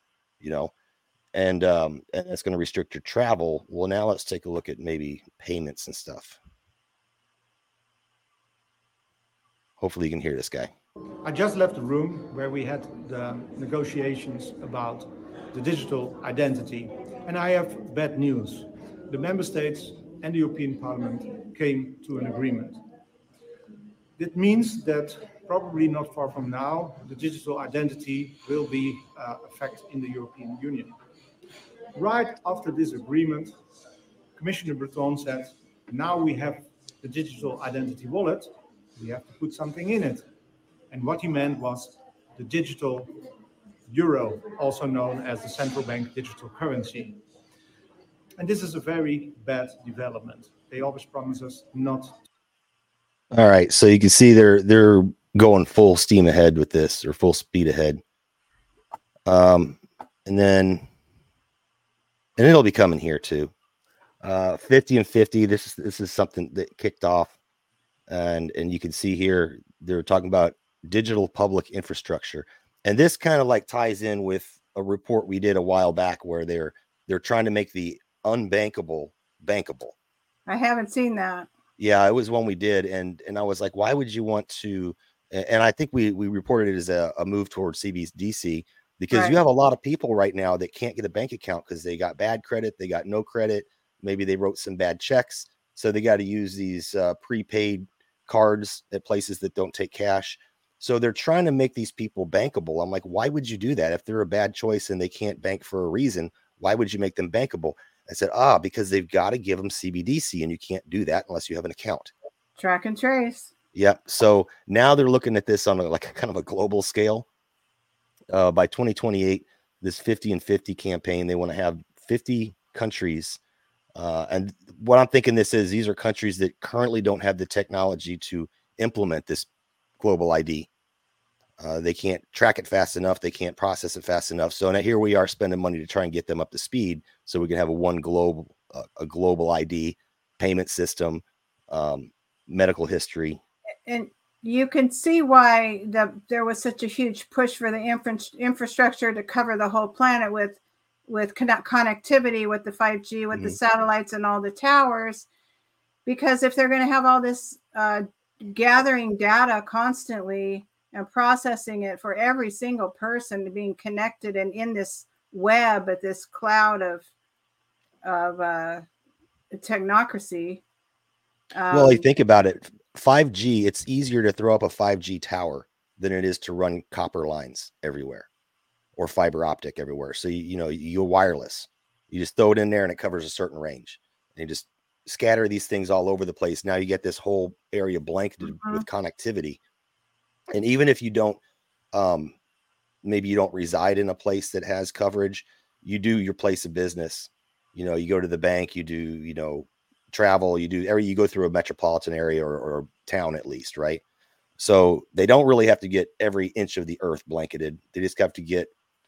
and it's going to restrict your travel. Well, now let's take a look at maybe payments and stuff. Hopefully you can hear this guy. I just left the room where we had the negotiations about the digital identity, and I have bad news. The member states and the European Parliament came to an agreement. It means that probably not far from now, the digital identity will be effect in the European Union. Right after this agreement, Commissioner Breton said, now we have the digital identity wallet, we have to put something in it. And what he meant was the digital euro, also known as the central bank digital currency. And this is a very bad development. They always promise us not. All right, so you can see they're going full steam ahead with this, or full speed ahead. And it'll be coming here too. 50 and 50. This is something that kicked off, and you can see here they're talking about digital public infrastructure, and this kind of like ties in with a report we did a while back where they're trying to make the unbankable bankable. I haven't seen that. Yeah, it was one we did, and I was like, why would you want to? And I think we reported it as a move towards CBDC, because you have a lot of people right now that can't get a bank account because they got bad credit, they got no credit, maybe they wrote some bad checks, so they got to use these prepaid cards at places that don't take cash. So they're trying to make these people bankable. I'm like, why would you do that? If they're a bad choice and they can't bank for a reason, why would you make them bankable? I said, because they've got to give them CBDC, and you can't do that unless you have an account. Track and trace. Yep. So now they're looking at this on a kind of a global scale. by 2028, this 50 and 50 campaign, they want to have 50 countries. And what I'm thinking these are countries that currently don't have the technology to implement this global ID. They can't track it fast enough. They can't process it fast enough. So now here we are spending money to try and get them up to speed so we can have a global ID payment system, medical history. And you can see why there was such a huge push for the infrastructure to cover the whole planet with connectivity, with the 5G, with the satellites and all the towers. Because if they're going to have all this gathering data constantly and processing it for every single person being connected and in this web, at this cloud of technocracy. Well, you think about it, 5G, it's easier to throw up a 5G tower than it is to run copper lines everywhere or fiber optic everywhere. So, you're wireless. You just throw it in there and it covers a certain range. And you just scatter these things all over the place. Now you get this whole area blanketed with connectivity. And even if you don't, maybe you don't reside in a place that has coverage, you do your place of business. You go to the bank, you do, travel, you go through a metropolitan area or town at least, right? So they don't really have to get every inch of the earth blanketed. They just have to get,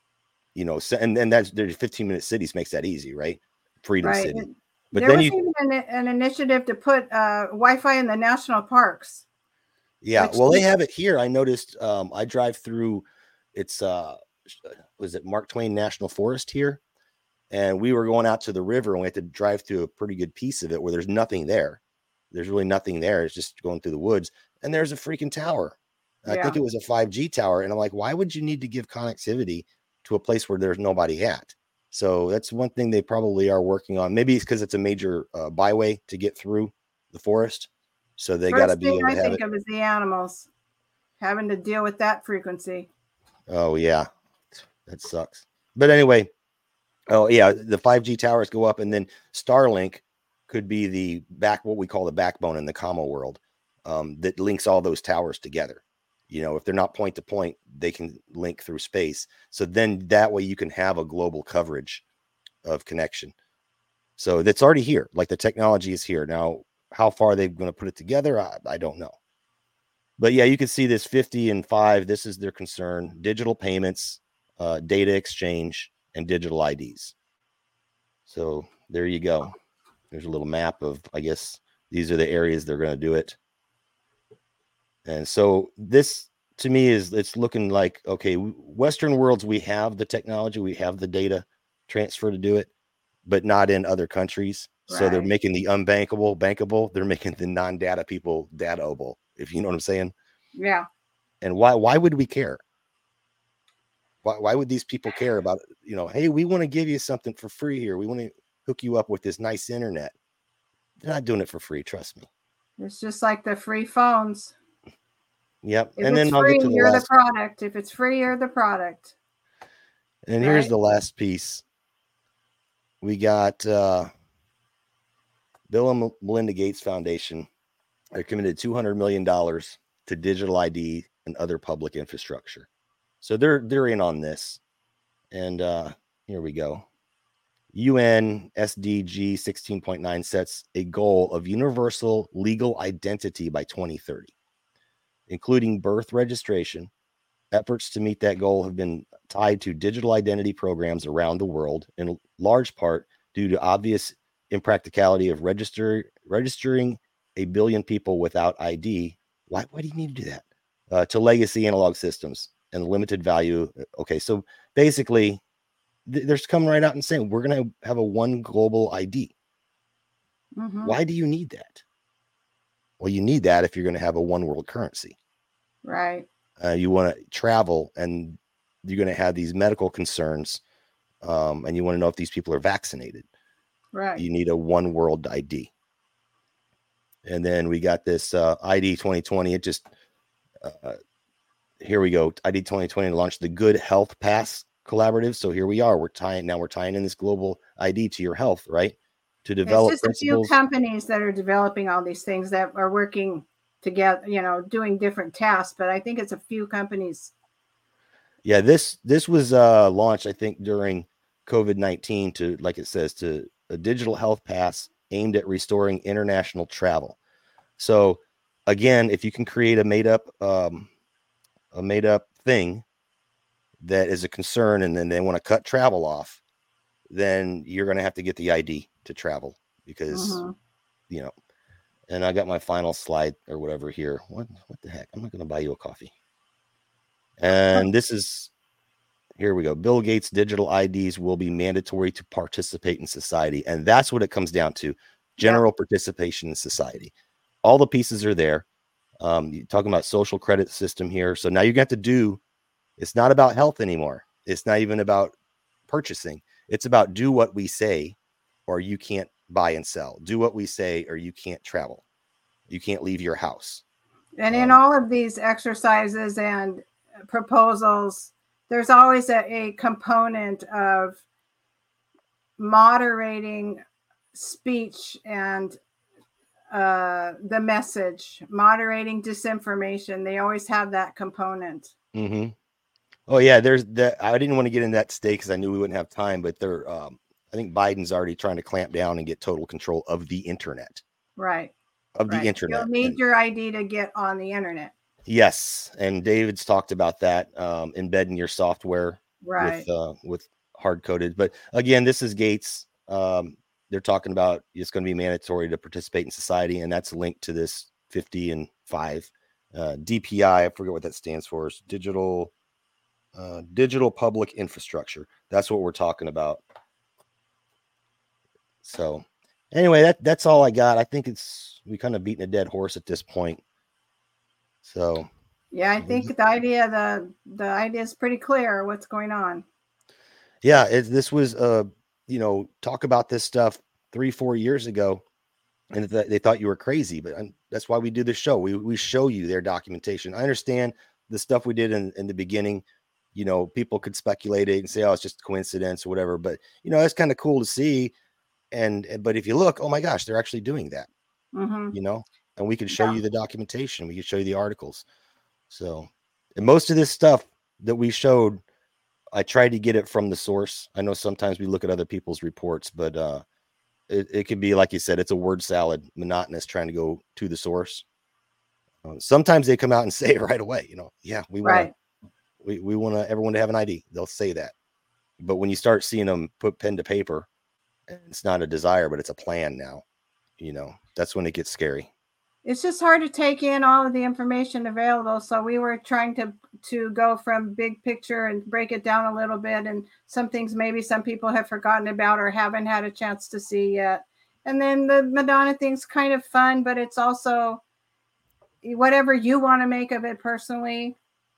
and that's their 15-minute cities makes that easy, right? Freedom City. But there was even an initiative to put Wi-Fi in the national parks. Yeah, well, they have it here. I noticed. I drive through. It's was it Mark Twain National Forest here, and we were going out to the river, and we had to drive through a pretty good piece of it where there's nothing there. There's really nothing there. It's just going through the woods, and there's a freaking tower. I think it was a 5G tower, and I'm like, why would you need to give connectivity to a place where there's nobody at? So that's one thing they probably are working on. Maybe it's because it's a major byway to get through the forest. So they got to be able to have it. I think of is the animals having to deal with that frequency. Oh, yeah. That sucks. But anyway, the 5G towers go up, and then Starlink could be what we call the backbone in the commo world that links all those towers together. If they're not point to point, they can link through space. So then that way you can have a global coverage of connection. So that's already here. Like the technology is here. Now, how far they're going to put it together, I don't know. But yeah, you can see this 50 and 5. This is their concern: digital payments, data exchange, and digital IDs. So there you go. There's a little map of, I guess, these are the areas they're going to do it. And so this, to me, it's looking like, okay, Western worlds, we have the technology, we have the data transfer to do it, but not in other countries. Right. So they're making the unbankable bankable. They're making the non-data people dataable, if you know what I'm saying. Yeah. And why would we care? Why would these people care about it? Hey, we want to give you something for free here. We want to hook you up with this nice internet. They're not doing it for free. Trust me. It's just like the free phones. Yep. If it's free, you're the product. If it's free, you're the product. And here's the last piece. We got Bill and Melinda Gates Foundation. They're committed $200 million to digital ID and other public infrastructure. So they're in on this. And here we go. UN SDG 16.9 sets a goal of universal legal identity by 2030. Including birth registration. Efforts to meet that goal have been tied to digital identity programs around the world, in large part due to obvious impracticality of registering a billion people without ID. Why do you need to do that? To legacy analog systems and limited value. Okay, so basically, they're coming right out and saying, we're going to have a one global ID. Mm-hmm. Why do you need that? Well, you need that if you're going to have a one world currency. Right. You want to travel, and you're going to have these medical concerns, and you want to know if these people are vaccinated. Right. You need a one world ID. And then we got this ID 2020. It just, here we go. ID 2020 launched the Good Health Pass Collaborative. So here we are. We're tying in this global ID to your health, right? To develop. It's just a few companies that are developing all these things that are working together, doing different tasks, but I think it's a few companies. Yeah, this was launched, I think, during COVID-19 to, like it says, to a digital health pass aimed at restoring international travel. So again, if you can create a made up thing that is a concern, and then they want to cut travel off, then you're going to have to get the ID to travel because, you know, and I got my final slide or whatever here. What the heck? I'm not going to buy you a coffee. And this is, here we go. Bill Gates' digital IDs will be mandatory to participate in society. And that's what it comes down to. General participation in society. All the pieces are there. You're talking about social credit system here. So now you're going to have to do, it's not about health anymore. It's not even about purchasing. It's about do what we say, or you can't buy and sell. Do what we say, or you can't travel. You can't leave your house. And in all of these exercises and proposals, there's always a component of moderating speech and the message, moderating disinformation. They always have that component. Mm-hmm. Oh yeah, there's that. I didn't want to get in that today because I knew we wouldn't have time, but they're I think Biden's already trying to clamp down and get total control of the internet. Right. Of the internet. You'll need your ID to get on the internet. Yes, and David's talked about that, embedding your software with hard coded. But again, this is Gates. They're talking about it's going to be mandatory to participate in society, and that's linked to this 50 and 5 DPI. I forget what that stands for. It's digital public infrastructure. That's what we're talking about. So anyway, that's all I got. I think we kind of beating a dead horse at this point. So yeah, I think the idea is pretty clear what's going on. Yeah, this was talk about this stuff 3-4 years ago, and they thought you were crazy, but that's why we do this show. We show you their documentation. I understand the stuff we did in the beginning. People could speculate it and say, oh, it's just a coincidence or whatever, but it's kind of cool to see. But if you look, oh my gosh, they're actually doing that. And we can show you the documentation. We can show you the articles. So, and most of this stuff that we showed, I tried to get it from the source. I know sometimes we look at other people's reports, but it could be, like you said, it's a word salad, monotonous, trying to go to the source. Sometimes they come out and say it right away. Yeah, we want we want everyone to have an ID. They'll say that. But when you start seeing them put pen to paper, it's not a desire, but it's a plan now. That's when it gets scary. It's just hard to take in all of the information available. So we were trying to go from big picture and break it down a little bit. And some things maybe some people have forgotten about or haven't had a chance to see yet. And then the Madonna thing's kind of fun, but it's also whatever you want to make of it personally.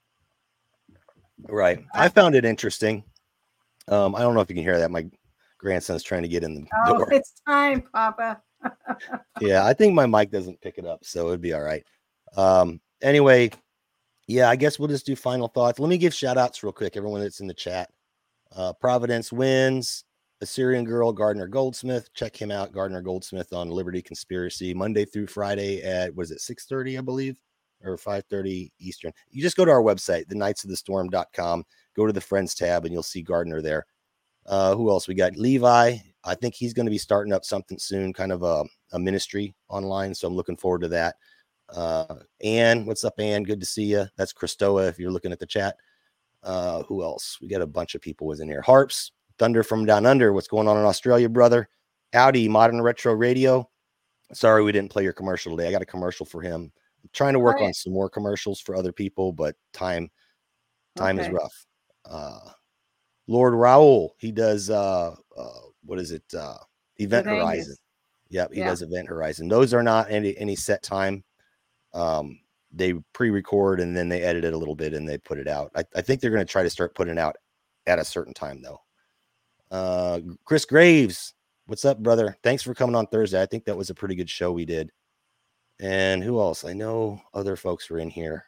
Right. I found it interesting. I don't know if you can hear that. My grandson's trying to get in the door. Oh, it's time, Papa. Yeah, I think my mic doesn't pick it up, so it'd be all right. Anyway, yeah, I guess we'll just do final thoughts. Let me give shout outs real quick. Everyone that's in the chat. Providence Wins, Assyrian Girl, Gardner Goldsmith. Check him out, Gardner Goldsmith, on Liberty Conspiracy, Monday through Friday at, was it 6:30, I believe, or 5:30 Eastern. You just go to our website, thenightsofthestorm.com, go to the Friends tab, and you'll see Gardner there. Who else? We got Levi. I think he's going to be starting up something soon, kind of a ministry online. So I'm looking forward to that. Ann, what's up, Ann? Good to see you. That's Christoa, if you're looking at the chat. Who else? We got a bunch of people was in here. Harps, Thunder from Down Under. What's going on in Australia, brother? Audi, Modern Retro Radio. Sorry we didn't play your commercial today. I got a commercial for him. I'm trying to work on some more commercials for other people, but time is rough. Lord Raul, he does what is it? Event Horizon. Yep, he does Event Horizon. Those are not any set time. They pre-record and then they edit it a little bit and they put it out. I think they're going to try to start putting it out at a certain time though. Chris Graves, what's up, brother? Thanks for coming on Thursday. I think that was a pretty good show we did. And who else? I know other folks were in here.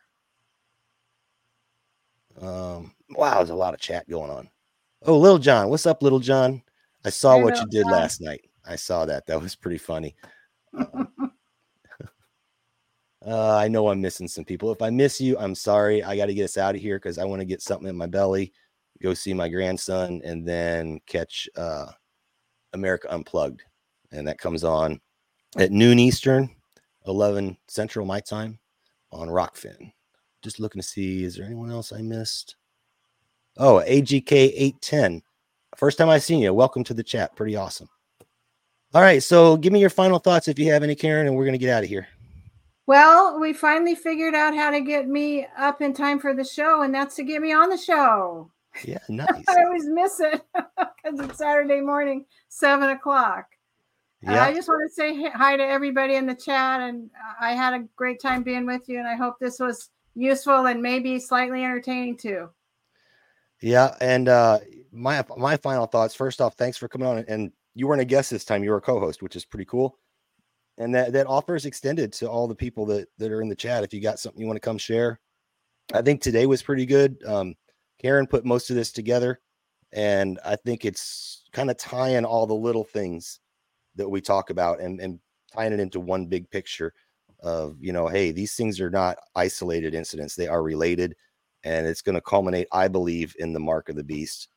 Wow, there's a lot of chat going on. Oh, Little John. What's up, Little John? I saw what you did last night. I saw that. That was pretty funny. I know I'm missing some people. If I miss you, I'm sorry. I got to get us out of here because I want to get something in my belly, go see my grandson, and then catch America Unplugged. And that comes on at noon Eastern, 11 Central my time on Rockfin. Just looking to see, is there anyone else I missed? Oh, AGK 810. First time I've seen you. Welcome to the chat. Pretty awesome. All right, so give me your final thoughts if you have any, Karen, and we're going to get out of here. Well, we finally figured out how to get me up in time for the show, and that's to get me on the show. Yeah, nice. I always miss it because it's Saturday morning, 7 o'clock. Yeah. I just want to say hi to everybody in the chat, and I had a great time being with you, and I hope this was useful and maybe slightly entertaining too. Yeah, and my final thoughts. First off, thanks for coming on, and you weren't a guest this time; you were a co-host, which is pretty cool. And that offer is extended to all the people that are in the chat. If you got something you want to come share, I think today was pretty good. Karen put most of this together, and I think it's kind of tying all the little things that we talk about and tying it into one big picture of, hey, these things are not isolated incidents. They are related, and it's going to culminate, I believe, in the mark of the beast.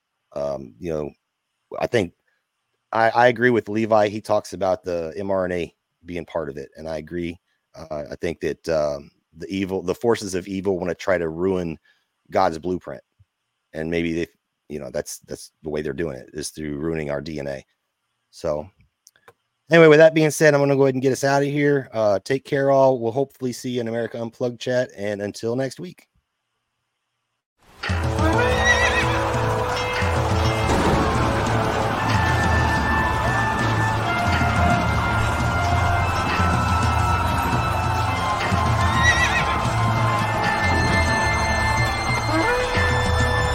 I think I agree with Levi. He talks about the mRNA being part of it, and I agree. I think that the forces of evil want to try to ruin God's blueprint, and maybe that's the way they're doing it, is through ruining our DNA. So anyway, with that being said, I'm going to go ahead and get us out of here. Take care, all. We'll hopefully see you in America Unplugged chat, and until next week.